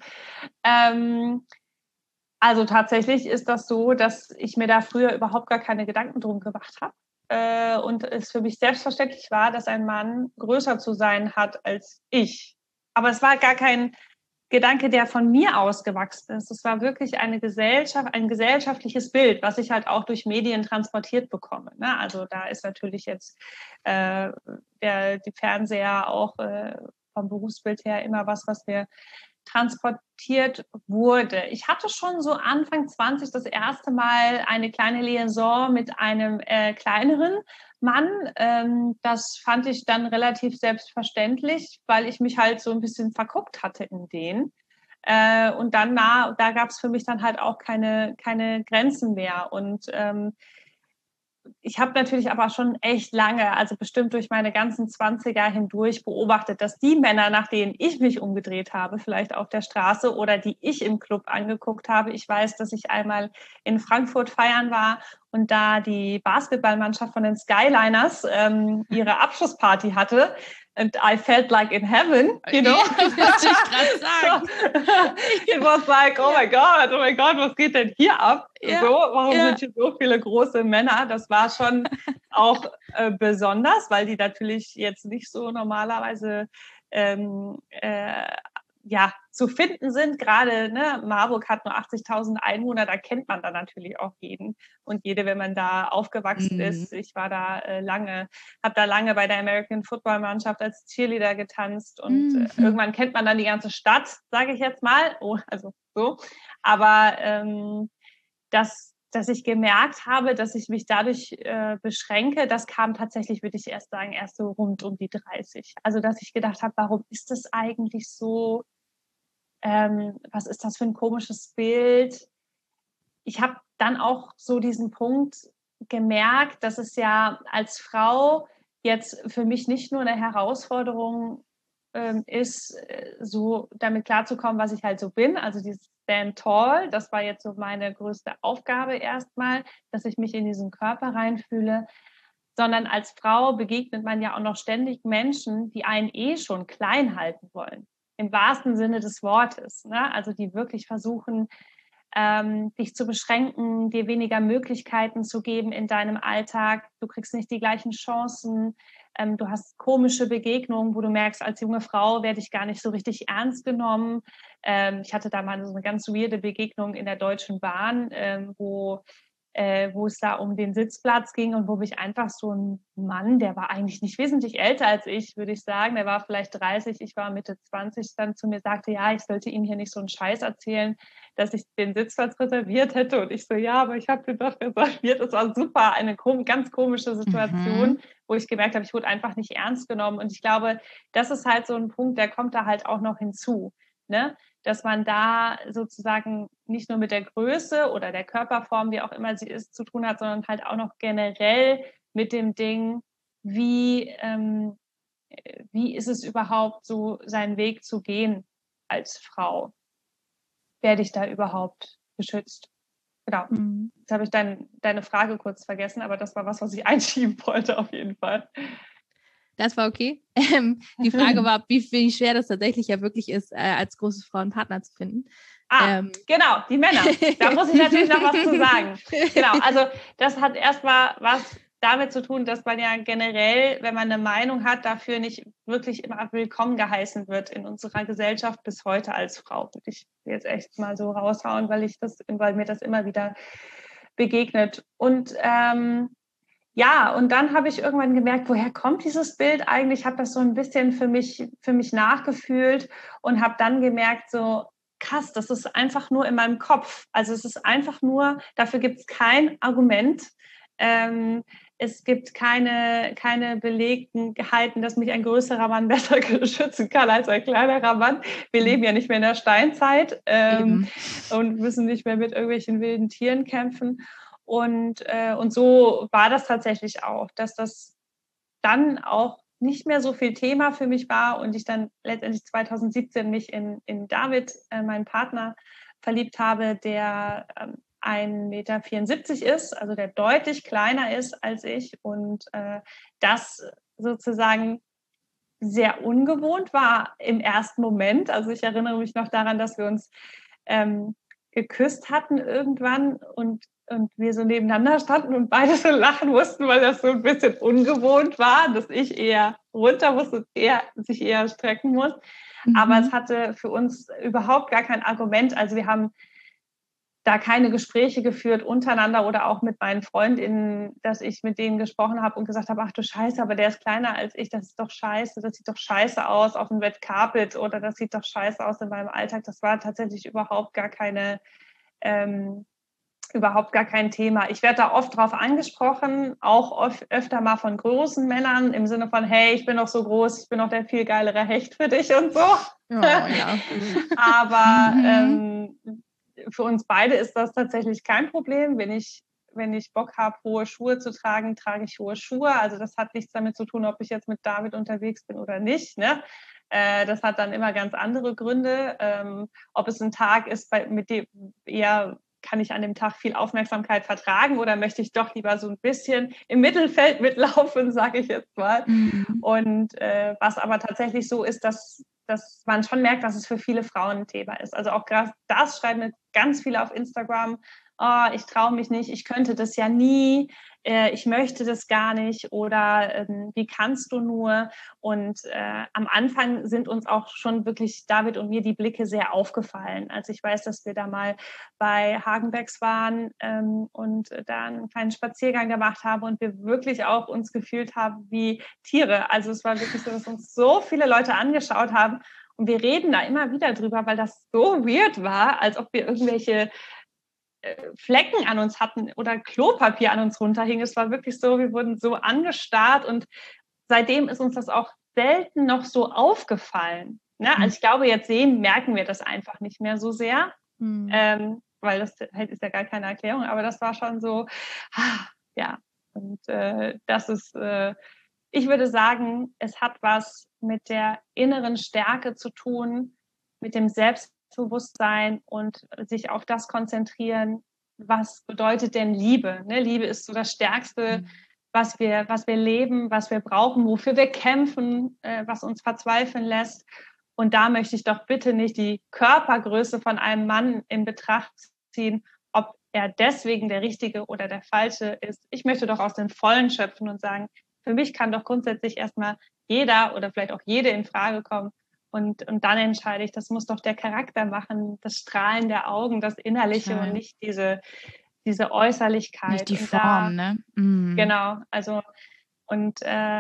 Speaker 3: Also tatsächlich ist das so, dass ich mir da früher überhaupt gar keine Gedanken drum gemacht habe und es für mich selbstverständlich war, dass ein Mann größer zu sein hat als ich. Aber es war gar kein Gedanke, der von mir ausgewachsen ist. Es war wirklich ein gesellschaftliches Bild, was ich halt auch durch Medien transportiert bekomme. Ne? Also da ist natürlich jetzt die Fernseher auch vom Berufsbild her immer was mir transportiert wurde. Ich hatte schon so Anfang 20 das erste Mal eine kleine Liaison mit einem kleineren Mann. Das fand ich dann relativ selbstverständlich, weil ich mich halt so ein bisschen verguckt hatte in den. Und dann da gab es für mich dann halt auch keine Grenzen mehr. Und ich habe natürlich aber schon echt lange, also bestimmt durch meine ganzen 20er hindurch beobachtet, dass die Männer, nach denen ich mich umgedreht habe, vielleicht auf der Straße oder die ich im Club angeguckt habe. Ich weiß, dass ich einmal in Frankfurt feiern war und da die Basketballmannschaft von den Skyliners ihre Abschlussparty hatte. And I felt like in heaven, you know?
Speaker 2: Das wollte ich gerade sagen.
Speaker 3: It was like, oh my God, was geht denn hier ab? Ja, so, warum sind hier so viele große Männer? Das war schon auch besonders, weil die natürlich jetzt nicht so normalerweise zu finden sind. Gerade Marburg hat nur 80.000 Einwohner, da kennt man dann natürlich auch jeden und jede, wenn man da aufgewachsen ist. Ich war da habe da lange bei der American Football Mannschaft als Cheerleader getanzt und irgendwann kennt man dann die ganze Stadt, sage ich jetzt mal. Oh, also so. Aber dass ich gemerkt habe, dass ich mich dadurch beschränke, das kam tatsächlich, würde ich erst so rund um die 30. Also dass ich gedacht habe, warum ist das eigentlich so? Was ist das für ein komisches Bild? Ich habe dann auch so diesen Punkt gemerkt, dass es ja als Frau jetzt für mich nicht nur eine Herausforderung ist, so damit klarzukommen, was ich halt so bin. Also dieses Stand Tall, das war jetzt so meine größte Aufgabe erstmal, dass ich mich in diesen Körper reinfühle. Sondern als Frau begegnet man ja auch noch ständig Menschen, die einen schon klein halten wollen. Im wahrsten Sinne des Wortes. Ne? Also die wirklich versuchen, dich zu beschränken, dir weniger Möglichkeiten zu geben in deinem Alltag. Du kriegst nicht die gleichen Chancen. Du hast komische Begegnungen, wo du merkst, als junge Frau werde ich gar nicht so richtig ernst genommen. Ich hatte da mal so eine ganz weirde Begegnung in der Deutschen Bahn, wo es da um den Sitzplatz ging und wo mich einfach so ein Mann, der war eigentlich nicht wesentlich älter als ich, würde ich sagen, der war vielleicht 30, ich war Mitte 20, dann zu mir sagte, ja, ich sollte ihm hier nicht so einen Scheiß erzählen, dass ich den Sitzplatz reserviert hätte. Und ich so, ja, aber ich habe den doch reserviert. Das war super, eine ganz komische Situation, wo ich gemerkt habe, ich wurde einfach nicht ernst genommen. Und ich glaube, das ist halt so ein Punkt, der kommt da halt auch noch hinzu, ne? Dass man da sozusagen nicht nur mit der Größe oder der Körperform, wie auch immer sie ist, zu tun hat, sondern halt auch noch generell mit dem Ding, wie ist es überhaupt so, seinen Weg zu gehen als Frau? Werde ich da überhaupt geschützt? Genau. Jetzt habe ich deine Frage kurz vergessen, aber das war was ich einschieben wollte auf jeden Fall.
Speaker 2: Das war okay. Die Frage war, wie schwer das tatsächlich ja wirklich ist, als große Frau einen Partner zu finden.
Speaker 3: Genau, die Männer. Da muss ich natürlich noch was zu sagen. Genau, also das hat erstmal was damit zu tun, dass man ja generell, wenn man eine Meinung hat, dafür nicht wirklich immer willkommen geheißen wird in unserer Gesellschaft bis heute als Frau. Würde ich jetzt echt mal so raushauen, weil mir das immer wieder begegnet. Und ja, und dann habe ich irgendwann gemerkt, woher kommt dieses Bild eigentlich? Ich habe das so ein bisschen für mich nachgefühlt und habe dann gemerkt, so krass, das ist einfach nur in meinem Kopf. Also es ist einfach nur, dafür gibt es kein Argument. Es gibt keine Belegtheiten, dass mich ein größerer Mann besser schützen kann als ein kleinerer Mann. Wir leben ja nicht mehr in der Steinzeit und müssen nicht mehr mit irgendwelchen wilden Tieren kämpfen. Und so war das tatsächlich auch, dass das dann auch nicht mehr so viel Thema für mich war und ich dann letztendlich 2017 mich in David, meinen Partner, verliebt habe, der 1,74 Meter ist, also der deutlich kleiner ist als ich und das sozusagen sehr ungewohnt war im ersten Moment. Also ich erinnere mich noch daran, dass wir uns geküsst hatten irgendwann und wir so nebeneinander standen und beide so lachen mussten, weil das so ein bisschen ungewohnt war, dass ich eher runter muss und er sich eher strecken muss. Aber es hatte für uns überhaupt gar kein Argument. Also wir haben da keine Gespräche geführt untereinander oder auch mit meinen Freundinnen, dass ich mit denen gesprochen habe und gesagt habe, ach du Scheiße, aber der ist kleiner als ich, das ist doch scheiße, das sieht doch scheiße aus auf dem Red Carpet oder das sieht doch scheiße aus in meinem Alltag. Das war tatsächlich überhaupt gar kein Thema. Ich werde da oft drauf angesprochen, auch öfter mal von großen Männern im Sinne von, hey, ich bin doch so groß, ich bin doch der viel geilere Hecht für dich und so. Oh, ja. Aber für uns beide ist das tatsächlich kein Problem. Wenn ich Bock habe, hohe Schuhe zu tragen, trage ich hohe Schuhe. Also das hat nichts damit zu tun, ob ich jetzt mit David unterwegs bin oder nicht. Ne? Das hat dann immer ganz andere Gründe. Ob es ein Tag ist, mit dem eher kann ich an dem Tag viel Aufmerksamkeit vertragen oder möchte ich doch lieber so ein bisschen im Mittelfeld mitlaufen, sage ich jetzt mal. Und was aber tatsächlich so ist, dass man schon merkt, dass es für viele Frauen ein Thema ist. Also auch gerade das schreiben mir ganz viele auf Instagram, oh, ich traue mich nicht, ich könnte das ja nie, ich möchte das gar nicht oder wie kannst du nur? Und am Anfang sind uns auch schon wirklich David und mir die Blicke sehr aufgefallen. Also ich weiß, dass wir da mal bei Hagenbecks waren und da einen kleinen Spaziergang gemacht haben und wir wirklich auch uns gefühlt haben wie Tiere. Also es war wirklich so, dass uns so viele Leute angeschaut haben und wir reden da immer wieder drüber, weil das so weird war, als ob wir irgendwelche Flecken an uns hatten oder Klopapier an uns runterhing. Es war wirklich so, wir wurden so angestarrt und seitdem ist uns das auch selten noch so aufgefallen. Ne? Also ich glaube, jetzt merken wir das einfach nicht mehr so sehr, weil das ist ja gar keine Erklärung, aber das war schon so, ja. Und das ist ich würde sagen, es hat was mit der inneren Stärke zu tun, mit dem Selbstbewusstsein und sich auf das konzentrieren, was bedeutet denn Liebe? Ne? Liebe ist so das Stärkste, was wir leben, was wir brauchen, wofür wir kämpfen, was uns verzweifeln lässt. Und da möchte ich doch bitte nicht die Körpergröße von einem Mann in Betracht ziehen, ob er deswegen der Richtige oder der Falsche ist. Ich möchte doch aus dem Vollen schöpfen und sagen, für mich kann doch grundsätzlich erstmal jeder oder vielleicht auch jede in Frage kommen. Und dann entscheide ich, das muss doch der Charakter machen, das Strahlen der Augen, das Innerliche und nicht diese Äußerlichkeit.
Speaker 1: Nicht die Form, ne?
Speaker 3: Genau, also und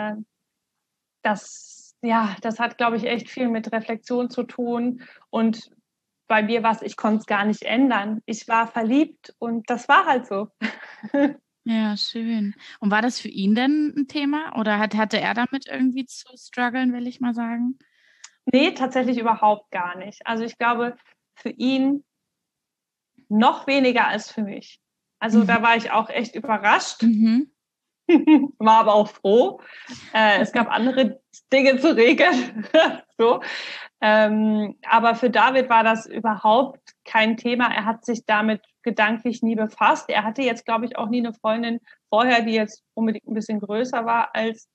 Speaker 3: das hat, glaube ich, echt viel mit Reflexion zu tun. Und bei mir war es, ich konnte es gar nicht ändern. Ich war verliebt und das war halt so.
Speaker 1: Ja, schön. Und war das für ihn denn ein Thema oder hatte er damit irgendwie zu strugglen, will ich mal sagen?
Speaker 3: Nee, tatsächlich überhaupt gar nicht. Also ich glaube, für ihn noch weniger als für mich. Also da war ich auch echt überrascht. War aber auch froh. Es gab andere Dinge zu regeln. So. Aber für David war das überhaupt kein Thema. Er hat sich damit gedanklich nie befasst. Er hatte jetzt, glaube ich, auch nie eine Freundin vorher, die jetzt unbedingt ein bisschen größer war als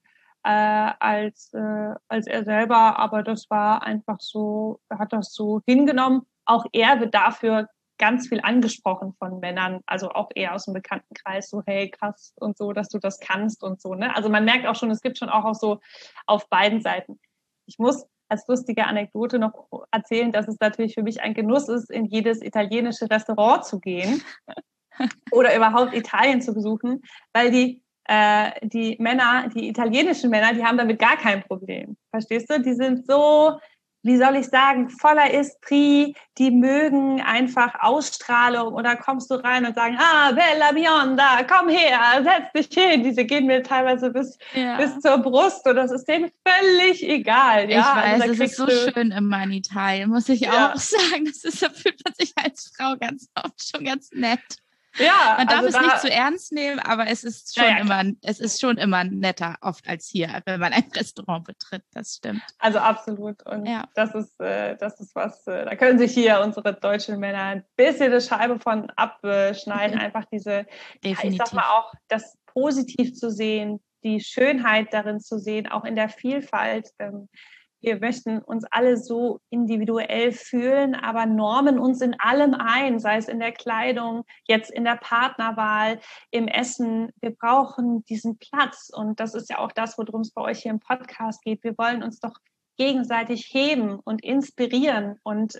Speaker 3: er selber. Aber das war einfach so, er hat das so hingenommen. Auch er wird dafür ganz viel angesprochen von Männern, also auch eher aus dem Bekanntenkreis, so hey, krass und so, dass du das kannst und so. Ne? Also man merkt auch schon, es gibt schon auch so auf beiden Seiten. Ich muss als lustige Anekdote noch erzählen, dass es natürlich für mich ein Genuss ist, in jedes italienische Restaurant zu gehen oder überhaupt Italien zu besuchen, weil die Männer, die italienischen Männer, die haben damit gar kein Problem. Verstehst du? Die sind so, wie soll ich sagen, voller Esprit, die mögen einfach Ausstrahlung oder kommst du rein und sagen, bella bionda, komm her, setz dich hin. Diese gehen mir teilweise bis zur Brust und das ist denen völlig egal. Ja?
Speaker 1: Ich weiß,
Speaker 3: also
Speaker 1: es ist so schön immer in Italien, muss ich auch sagen. Da fühlt man sich als Frau ganz oft schon ganz nett.
Speaker 3: Ja,
Speaker 1: man darf es nicht zu ernst nehmen, aber es ist schon immer netter oft als hier, wenn man ein Restaurant betritt. Das stimmt.
Speaker 3: Also absolut. Und das ist was, da können sich hier unsere deutschen Männer ein bisschen eine Scheibe von abschneiden. Einfach diese, ich sag mal auch, das positiv zu sehen, die Schönheit darin zu sehen, auch in der Vielfalt. Wir möchten uns alle so individuell fühlen, aber normen uns in allem ein, sei es in der Kleidung, jetzt in der Partnerwahl, im Essen. Wir brauchen diesen Platz und das ist ja auch das, worum es bei euch hier im Podcast geht. Wir wollen uns doch gegenseitig heben und inspirieren und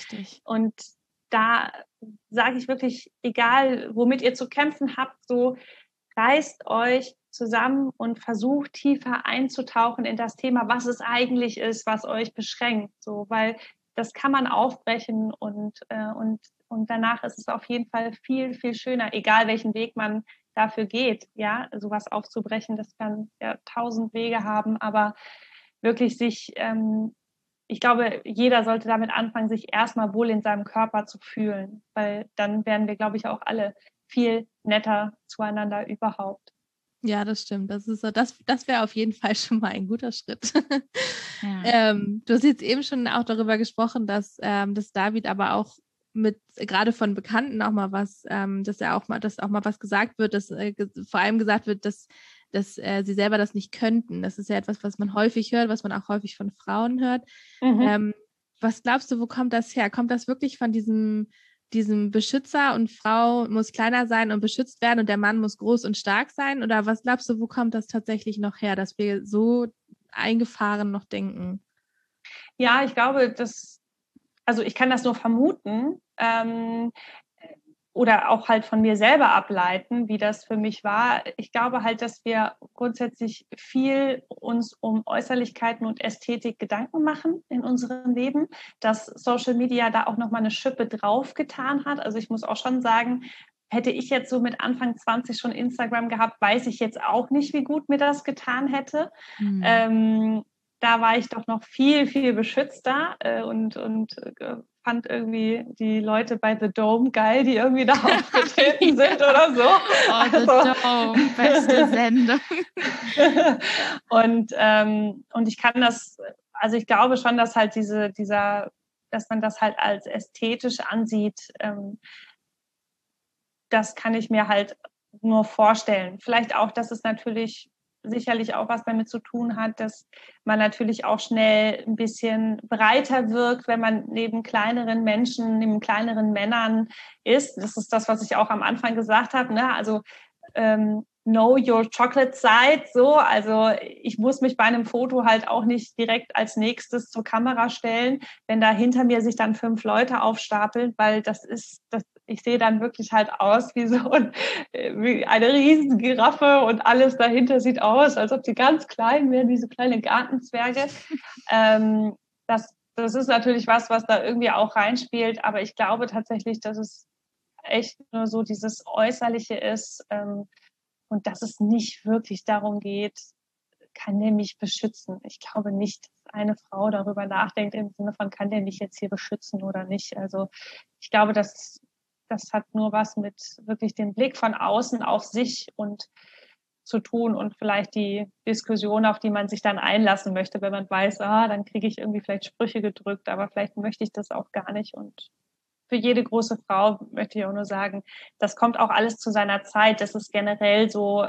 Speaker 3: da sage ich wirklich, egal womit ihr zu kämpfen habt, so reißt euch zusammen und versucht tiefer einzutauchen in das Thema, was es eigentlich ist, was euch beschränkt. So, weil das kann man aufbrechen und danach ist es auf jeden Fall viel, viel schöner, egal welchen Weg man dafür geht, ja, sowas aufzubrechen. Das kann ja 1000 Wege haben, aber wirklich sich, ich glaube, jeder sollte damit anfangen, sich erstmal wohl in seinem Körper zu fühlen, weil dann werden wir, glaube ich, auch alle viel netter zueinander überhaupt.
Speaker 2: Ja, das stimmt. Das wäre auf jeden Fall schon mal ein guter Schritt.
Speaker 1: Ja.
Speaker 2: Du hast jetzt eben schon auch darüber gesprochen, dass David aber auch gerade von Bekannten auch mal was, dass auch mal was gesagt wird, dass vor allem gesagt wird, dass sie selber das nicht könnten. Das ist ja etwas, was man häufig hört, was man auch häufig von Frauen hört. Was glaubst du, wo kommt das her? Kommt das wirklich von diesem Beschützer und Frau muss kleiner sein und beschützt werden und der Mann muss groß und stark sein? Oder was glaubst du, wo kommt das tatsächlich noch her, dass wir so eingefahren noch denken?
Speaker 3: Ja, ich glaube, also ich kann das nur vermuten oder auch halt von mir selber ableiten, wie das für mich war. Ich glaube halt, dass wir grundsätzlich viel uns um Äußerlichkeiten und Ästhetik Gedanken machen in unserem Leben, dass Social Media da auch nochmal eine Schippe draufgetan hat. Also ich muss auch schon sagen, hätte ich jetzt so mit Anfang 20 schon Instagram gehabt, weiß ich jetzt auch nicht, wie gut mir das getan hätte. Da war ich doch noch viel, viel beschützter und fand irgendwie die Leute bei The Dome geil, die irgendwie da aufgetreten sind oder so.
Speaker 1: Oh, The Dome, beste Sendung.
Speaker 3: Und ich kann das, also ich glaube schon, dass halt dass man das halt als ästhetisch ansieht, das kann ich mir halt nur vorstellen. Vielleicht auch, dass es natürlich sicherlich auch was damit zu tun hat, dass man natürlich auch schnell ein bisschen breiter wirkt, wenn man neben kleineren Menschen, neben kleineren Männern ist. Das ist das, was ich auch am Anfang gesagt habe, ne? Also know your chocolate side, so. Also ich muss mich bei einem Foto halt auch nicht direkt als nächstes zur Kamera stellen, wenn da hinter mir sich dann 5 Leute aufstapeln, weil ich sehe dann wirklich halt aus wie eine riesen Giraffe und alles dahinter sieht aus, als ob sie ganz klein wären, wie so kleine Gartenzwerge. Das ist natürlich was da irgendwie auch reinspielt, aber ich glaube tatsächlich, dass es echt nur so dieses Äußerliche ist, und dass es nicht wirklich darum geht, kann der mich beschützen? Ich glaube nicht, dass eine Frau darüber nachdenkt im Sinne von, kann der mich jetzt hier beschützen oder nicht? Also ich glaube, das hat nur was mit wirklich dem Blick von außen auf sich und zu tun und vielleicht die Diskussion, auf die man sich dann einlassen möchte, wenn man weiß, dann kriege ich irgendwie vielleicht Sprüche gedrückt, aber vielleicht möchte ich das auch gar nicht. Und für jede große Frau möchte ich auch nur sagen, das kommt auch alles zu seiner Zeit. Das ist generell so,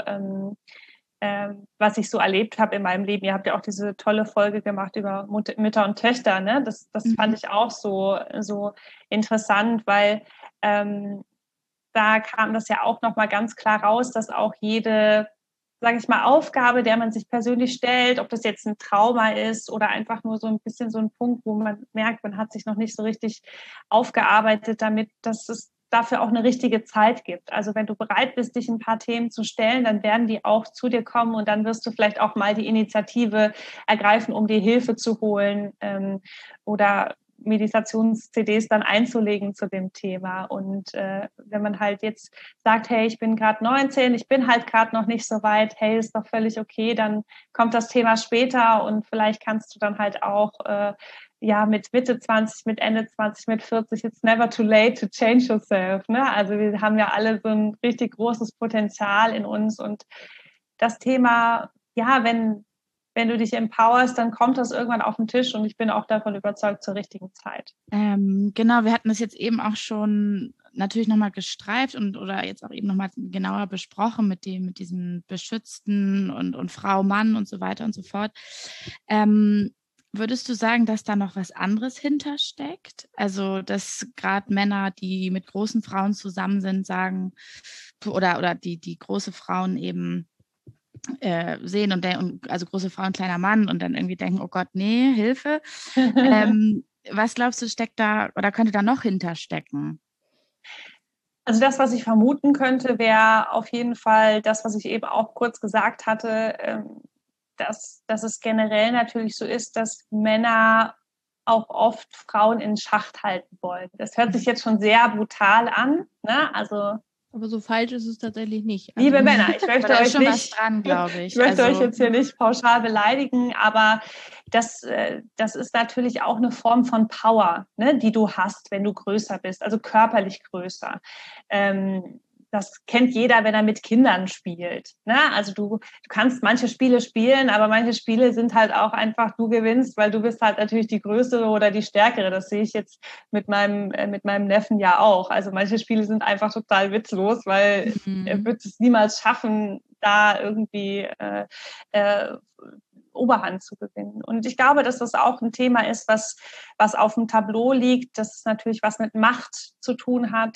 Speaker 3: was ich so erlebt habe in meinem Leben. Ihr habt ja auch diese tolle Folge gemacht über Mütter und Töchter, ne? Das fand ich auch so interessant, weil da kam das ja auch nochmal ganz klar raus, dass auch jede, sage ich mal, Aufgabe, der man sich persönlich stellt, ob das jetzt ein Trauma ist oder einfach nur so ein bisschen so ein Punkt, wo man merkt, man hat sich noch nicht so richtig aufgearbeitet damit, dass es dafür auch eine richtige Zeit gibt. Also wenn du bereit bist, dich ein paar Themen zu stellen, dann werden die auch zu dir kommen und dann wirst du vielleicht auch mal die Initiative ergreifen, um dir Hilfe zu holen oder Meditations-CDs dann einzulegen zu dem Thema. Und wenn man halt jetzt sagt, hey, ich bin gerade 19, ich bin halt gerade noch nicht so weit, hey, ist doch völlig okay, dann kommt das Thema später und vielleicht kannst du dann halt auch mit Mitte 20, mit Ende 20, mit 40, it's never too late to change yourself. Ne? Also wir haben ja alle so ein richtig großes Potenzial in uns und das Thema, wenn du dich empowerst, dann kommt das irgendwann auf den Tisch und ich bin auch davon überzeugt zur richtigen Zeit.
Speaker 1: Genau, wir hatten das jetzt eben auch schon natürlich nochmal gestreift oder jetzt auch eben nochmal genauer besprochen mit diesem Beschützten und Frau, Mann und so weiter und so fort. Würdest du sagen, dass da noch was anderes hintersteckt? Also, dass gerade Männer, die mit großen Frauen zusammen sind, sagen, oder die große Frauen eben sehen und also große Frauen, kleiner Mann und dann irgendwie denken, oh Gott, nee, Hilfe. Was glaubst du, steckt da oder könnte da noch hinterstecken?
Speaker 3: Also das, was ich vermuten könnte, wäre auf jeden Fall das, was ich eben auch kurz gesagt hatte, dass es generell natürlich so ist, dass Männer auch oft Frauen in Schacht halten wollen. Das hört sich jetzt schon sehr brutal an, ne? Also
Speaker 2: aber so falsch ist es tatsächlich nicht.
Speaker 3: Also, liebe Männer, ich möchte euch
Speaker 1: schon
Speaker 3: nicht,
Speaker 1: was dran, glaube ich.
Speaker 3: Ich möchte euch jetzt hier nicht pauschal beleidigen, aber das ist natürlich auch eine Form von Power, ne, die du hast, wenn du größer bist, also körperlich größer. Das kennt jeder, wenn er mit Kindern spielt. Ne? Also du kannst manche Spiele spielen, aber manche Spiele sind halt auch einfach, du gewinnst, weil du bist halt natürlich die Größere oder die Stärkere. Das sehe ich jetzt mit meinem Neffen ja auch. Also manche Spiele sind einfach total witzlos, weil er wird es niemals schaffen, da irgendwie Oberhand zu gewinnen. Und ich glaube, dass das auch ein Thema ist, was auf dem Tableau liegt, dass es natürlich was mit Macht zu tun hat.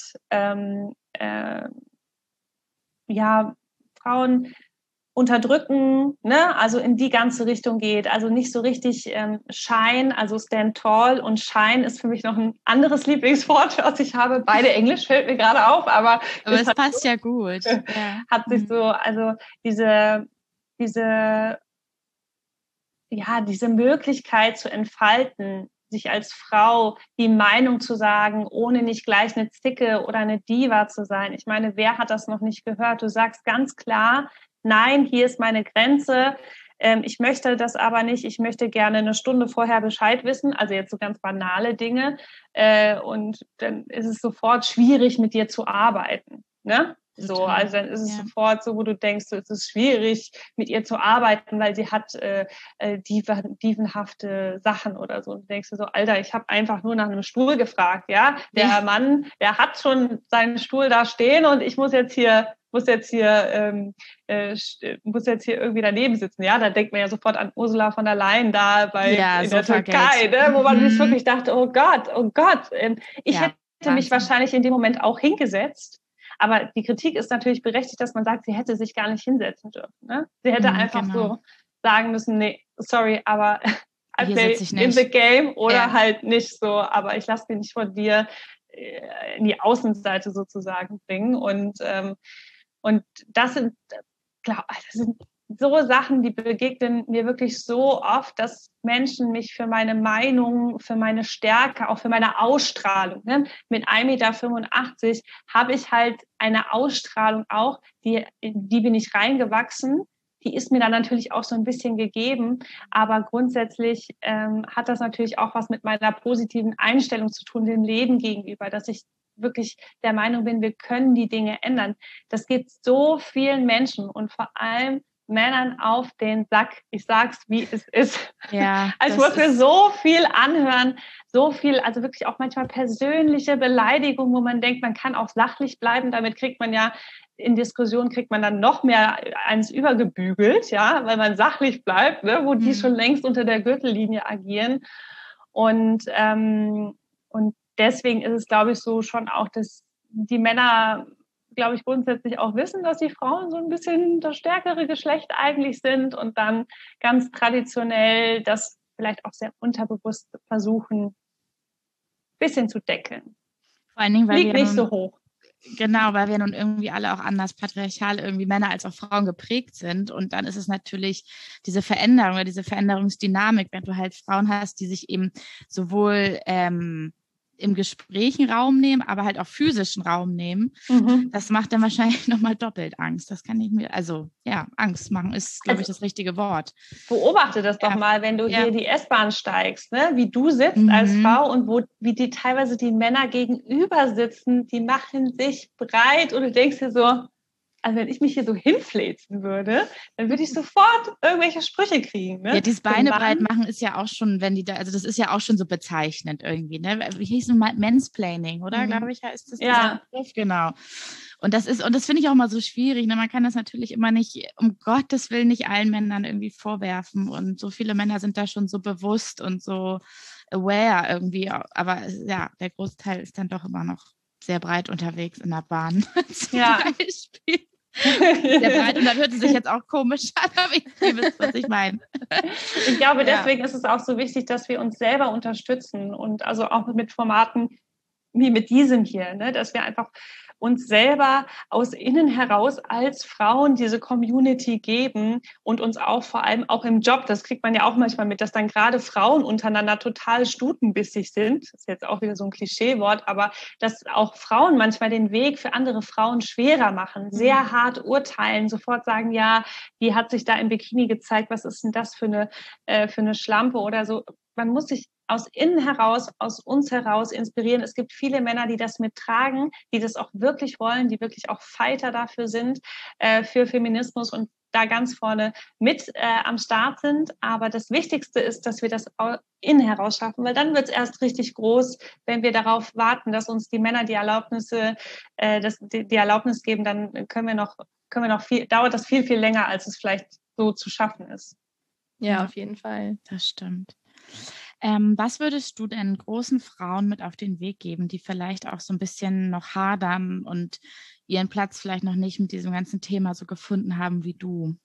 Speaker 3: Frauen unterdrücken, ne? Also in die ganze Richtung geht. Also nicht so richtig Shine, also stand tall und Shine ist für mich noch ein anderes Lieblingswort, was ich habe. Beide Englisch fällt mir gerade auf, aber
Speaker 1: es passt ja gut.
Speaker 3: Hat sich so, also diese Möglichkeit zu entfalten, sich als Frau die Meinung zu sagen, ohne nicht gleich eine Zicke oder eine Diva zu sein. Ich meine, wer hat das noch nicht gehört? Du sagst ganz klar, nein, hier ist meine Grenze. Ich möchte das aber nicht. Ich möchte gerne eine Stunde vorher Bescheid wissen, also jetzt so ganz banale Dinge. Und dann ist es sofort schwierig, mit dir zu arbeiten. Ne? So, also dann ist es sofort so, wo du denkst, so, es ist schwierig, mit ihr zu arbeiten, weil sie hat dievenhafte Sachen oder so. Und du denkst dir so, Alter, ich habe einfach nur nach einem Stuhl gefragt, ja. Der Mann, der hat schon seinen Stuhl da stehen und ich muss jetzt hier irgendwie daneben sitzen, ja. Da denkt man ja sofort an Ursula von der Leyen da in der Türkei, ne? Wo man sich wirklich dachte, oh Gott. Ich hätte mich wahrscheinlich in dem Moment auch hingesetzt. Aber die Kritik ist natürlich berechtigt, dass man sagt, sie hätte sich gar nicht hinsetzen dürfen. Ne? Sie hätte einfach so sagen müssen, nee, sorry, aber I play in the game oder halt nicht so, aber ich lasse mich nicht von dir in die Außenseite sozusagen bringen. Und das sind so Sachen, die begegnen mir wirklich so oft, dass Menschen mich für meine Meinung, für meine Stärke, auch für meine Ausstrahlung, ne? Mit 1,85 Meter habe ich halt eine Ausstrahlung auch, die bin ich reingewachsen. Die ist mir dann natürlich auch so ein bisschen gegeben, aber grundsätzlich hat das natürlich auch was mit meiner positiven Einstellung zu tun, dem Leben gegenüber, dass ich wirklich der Meinung bin, wir können die Dinge ändern. Das geht so vielen Menschen und vor allem Männern auf den Sack. Ich sag's, wie es ist.
Speaker 1: Ja,
Speaker 3: also ich muss mir so viel anhören, so viel, also wirklich auch manchmal persönliche Beleidigung, wo man denkt, man kann auch sachlich bleiben. Damit kriegt man ja in Diskussionen dann noch mehr eins übergebügelt, ja, weil man sachlich bleibt, ne, wo die schon längst unter der Gürtellinie agieren. Und deswegen ist es, glaube ich, so schon auch, dass die Männer, glaube ich, grundsätzlich auch wissen, dass die Frauen so ein bisschen das stärkere Geschlecht eigentlich sind und dann ganz traditionell das vielleicht auch sehr unterbewusst versuchen, ein bisschen zu deckeln.
Speaker 1: Vor allen Dingen, weil
Speaker 3: liegt nicht so hoch.
Speaker 1: Genau, weil wir nun irgendwie alle auch anders patriarchal irgendwie Männer als auch Frauen geprägt sind. Und dann ist es natürlich diese Veränderung oder diese Veränderungsdynamik, wenn du halt Frauen hast, die sich eben sowohl im Gespräch einen Raum nehmen, aber halt auch physischen Raum nehmen. Das macht dann wahrscheinlich nochmal doppelt Angst. Das kann ich mir, also ja, Angst machen ist, glaube ich, das richtige Wort.
Speaker 3: Beobachte das doch mal, wenn du hier die S-Bahn steigst, ne? Wie du sitzt als Frau und wie die teilweise die Männer gegenüber sitzen, die machen sich breit und du denkst dir so, also wenn ich mich hier so hinfläzen würde, dann würde ich sofort irgendwelche Sprüche kriegen. Ne?
Speaker 1: Ja, dieses Beine breit machen ist ja auch schon, wenn die da, also das ist ja auch schon so bezeichnend irgendwie, ne? Wie hieß es mal? Mansplaining, oder? Glaube ich, ist das dieser Begriff, genau. Und das finde ich auch mal so schwierig. Ne? Man kann das natürlich immer nicht, um Gottes Willen, nicht allen Männern irgendwie vorwerfen. Und so viele Männer sind da schon so bewusst und so aware irgendwie. Aber ja, der Großteil ist dann doch immer noch sehr breit unterwegs in der Bahn zum Beispiel. Sehr breit und dann hört es sich jetzt auch komisch an, aber ihr wisst, was ich meine.
Speaker 3: Ich glaube, deswegen ist es auch so wichtig, dass wir uns selber unterstützen und also auch mit Formaten wie mit diesem hier, ne, dass wir einfach uns selber aus innen heraus als Frauen diese Community geben und uns auch vor allem auch im Job, das kriegt man ja auch manchmal mit, dass dann gerade Frauen untereinander total stutenbissig sind. Das ist jetzt auch wieder so ein Klischeewort, aber dass auch Frauen manchmal den Weg für andere Frauen schwerer machen, sehr hart urteilen, sofort sagen, ja, die hat sich da im Bikini gezeigt, was ist denn das für eine Schlampe oder so. Man muss sich aus innen heraus, aus uns heraus inspirieren. Es gibt viele Männer, die das mittragen, die das auch wirklich wollen, die wirklich auch Fighter dafür sind, für Feminismus und da ganz vorne mit am Start sind. Aber das Wichtigste ist, dass wir das innen heraus schaffen, weil dann wird es erst richtig groß, wenn wir darauf warten, dass uns die Männer die Erlaubnis geben, dann dauert das viel, viel länger, als es vielleicht so zu schaffen ist.
Speaker 2: Ja, auf jeden Fall.
Speaker 1: Das stimmt. Was würdest du denn großen Frauen mit auf den Weg geben, die vielleicht auch so ein bisschen noch hadern und ihren Platz vielleicht noch nicht mit diesem ganzen Thema so gefunden haben wie du?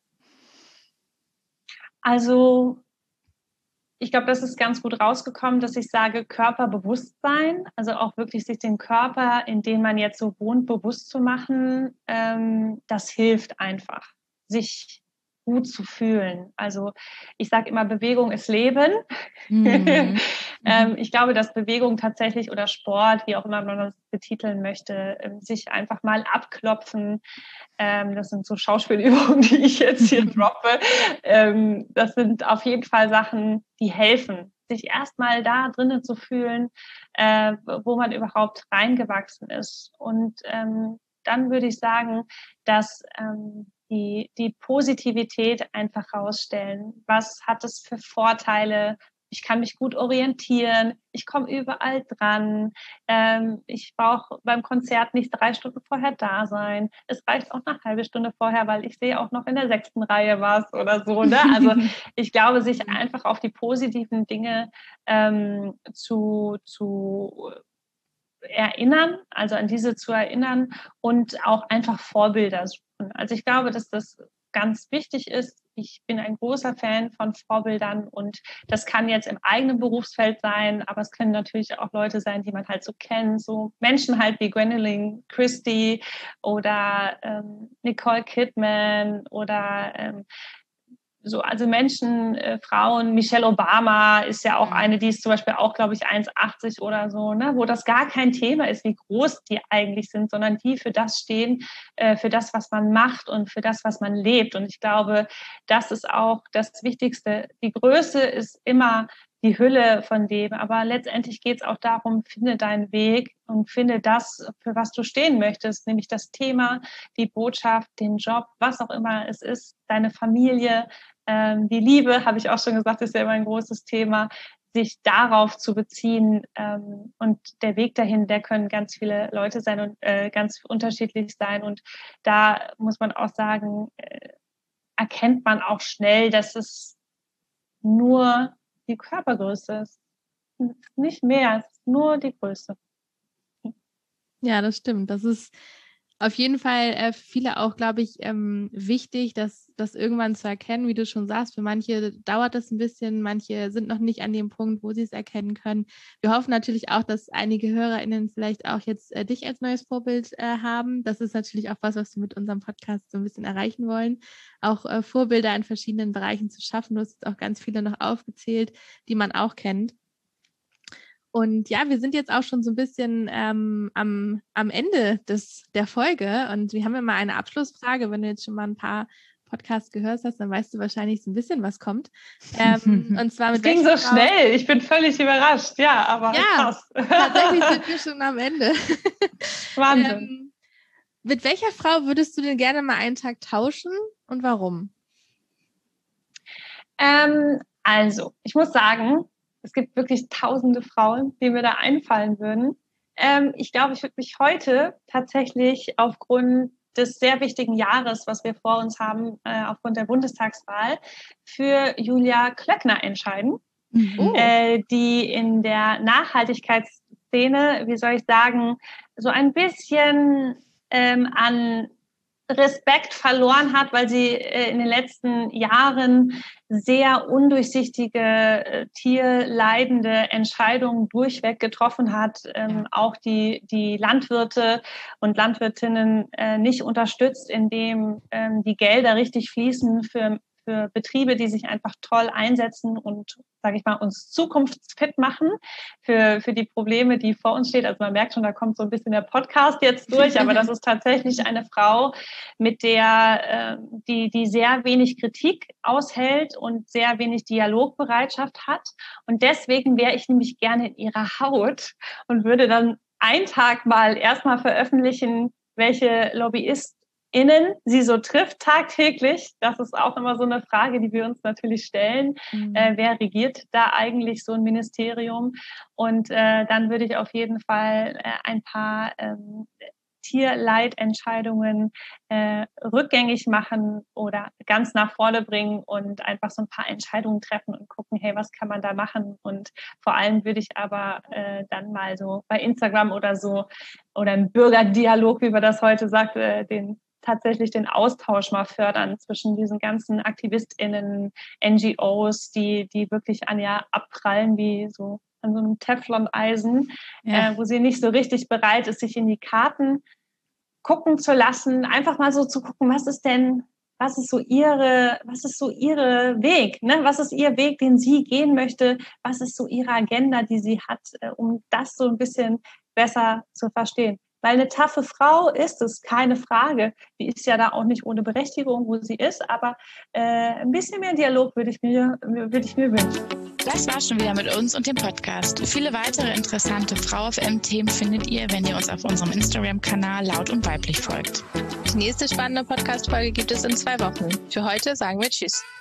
Speaker 3: Also ich glaube, das ist ganz gut rausgekommen, dass ich sage Körperbewusstsein, also auch wirklich sich den Körper, in dem man jetzt so wohnt, bewusst zu machen, das hilft einfach, sich gut zu fühlen. Also ich sage immer, Bewegung ist Leben.
Speaker 1: Mhm.
Speaker 3: Ich glaube, dass Bewegung tatsächlich oder Sport, wie auch immer man das betiteln möchte, sich einfach mal abklopfen. Das sind so Schauspielübungen, die ich jetzt hier droppe. Das sind auf jeden Fall Sachen, die helfen, sich erstmal da drinnen zu fühlen, wo man überhaupt reingewachsen ist. Und dann würde ich sagen, dass die Positivität einfach rausstellen. Was hat es für Vorteile? Ich kann mich gut orientieren. Ich komme überall dran. Ich brauche beim Konzert nicht 3 Stunden vorher da sein. Es reicht auch eine halbe Stunde vorher, weil ich sehe auch noch in der 6. Reihe was oder so. Ne? Also ich glaube, sich einfach auf die positiven Dinge zu erinnern, also an diese zu erinnern und auch einfach Vorbilder suchen. Also ich glaube, dass das ganz wichtig ist. Ich bin ein großer Fan von Vorbildern und das kann jetzt im eigenen Berufsfeld sein, aber es können natürlich auch Leute sein, die man halt so kennt, so Menschen halt wie Gwendoline Christie oder Nicole Kidman oder so, also Menschen, Frauen, Michelle Obama ist ja auch eine, die ist zum Beispiel auch, glaube ich, 1,80 oder so, ne, wo das gar kein Thema ist, wie groß die eigentlich sind, sondern die für das stehen, für das, was man macht und für das, was man lebt. Und ich glaube, das ist auch das Wichtigste. Die Größe ist immer die Hülle von dem, aber letztendlich geht es auch darum, finde deinen Weg und finde das, für was du stehen möchtest, nämlich das Thema, die Botschaft, den Job, was auch immer es ist, deine Familie, die Liebe, habe ich auch schon gesagt, ist ja immer ein großes Thema, sich darauf zu beziehen. Und der Weg dahin, der können ganz viele Leute sein und ganz unterschiedlich sein. Und da muss man auch sagen, erkennt man auch schnell, dass es nur die Körpergröße ist. Nicht mehr, es ist nur die Größe.
Speaker 2: Ja, das stimmt. Das ist auf jeden Fall für viele auch, glaube ich, wichtig, das irgendwann zu erkennen, wie du schon sagst. Für manche dauert das ein bisschen, manche sind noch nicht an dem Punkt, wo sie es erkennen können. Wir hoffen natürlich auch, dass einige HörerInnen vielleicht auch jetzt dich als neues Vorbild haben. Das ist natürlich auch was wir mit unserem Podcast so ein bisschen erreichen wollen. Auch Vorbilder in verschiedenen Bereichen zu schaffen. Du hast jetzt auch ganz viele noch aufgezählt, die man auch kennt. Und ja, wir sind jetzt auch schon so ein bisschen am Ende der Folge und wir haben immer eine Abschlussfrage. Wenn du jetzt schon mal ein paar Podcasts gehört hast, dann weißt du wahrscheinlich so ein bisschen, was kommt. Und zwar
Speaker 3: mit ging so schnell, ich bin völlig überrascht. Ja, aber
Speaker 2: ja, krass. Tatsächlich sind wir schon am Ende.
Speaker 3: Wahnsinn.
Speaker 2: Mit welcher Frau würdest du denn gerne mal einen Tag tauschen und warum?
Speaker 3: Also, ich muss sagen, es gibt wirklich tausende Frauen, die mir da einfallen würden. Ich glaube, ich würde mich heute tatsächlich aufgrund des sehr wichtigen Jahres, was wir vor uns haben, aufgrund der Bundestagswahl, für Julia Klöckner entscheiden, die in der Nachhaltigkeitsszene, wie soll ich sagen, so ein bisschen an Respekt verloren hat, weil sie in den letzten Jahren sehr undurchsichtige, tierleidende Entscheidungen durchweg getroffen hat, auch die Landwirte und Landwirtinnen nicht unterstützt, indem die Gelder richtig fließen für Betriebe, die sich einfach toll einsetzen und, sage ich mal, uns zukunftsfit machen für die Probleme, die vor uns stehen. Also man merkt schon, da kommt so ein bisschen der Podcast jetzt durch, aber das ist tatsächlich eine Frau, mit der die sehr wenig Kritik aushält und sehr wenig Dialogbereitschaft hat. Und deswegen wäre ich nämlich gerne in ihrer Haut und würde dann einen Tag mal erstmal veröffentlichen, welche LobbyistInnen sie so trifft tagtäglich. Das ist auch immer so eine Frage, die wir uns natürlich stellen. Wer regiert da eigentlich so ein Ministerium? Und dann würde ich auf jeden Fall ein paar Tierleitentscheidungen rückgängig machen oder ganz nach vorne bringen und einfach so ein paar Entscheidungen treffen und gucken, hey, was kann man da machen? Und vor allem würde ich aber dann mal so bei Instagram oder so oder im Bürgerdialog, wie man das heute sagt, tatsächlich den Austausch mal fördern zwischen diesen ganzen AktivistInnen, NGOs, die wirklich abprallen wie so an so einem Teflon-Eisen, wo sie nicht so richtig bereit ist, sich in die Karten gucken zu lassen, einfach mal so zu gucken, was ist denn was ist so ihr Weg, ne? Was ist ihr Weg, den sie gehen möchte? Was ist so ihre Agenda, die sie hat, um das so ein bisschen besser zu verstehen? Weil eine taffe Frau ist es, keine Frage. Die ist ja da auch nicht ohne Berechtigung, wo sie ist. Aber ein bisschen mehr Dialog würde ich mir wünschen.
Speaker 1: Das war schon wieder mit uns und dem Podcast. Viele weitere interessante Frau FM-Themen findet ihr, wenn ihr uns auf unserem Instagram-Kanal Laut und Weiblich folgt.
Speaker 2: Die nächste spannende Podcast-Folge gibt es in 2 Wochen. Für heute sagen wir Tschüss.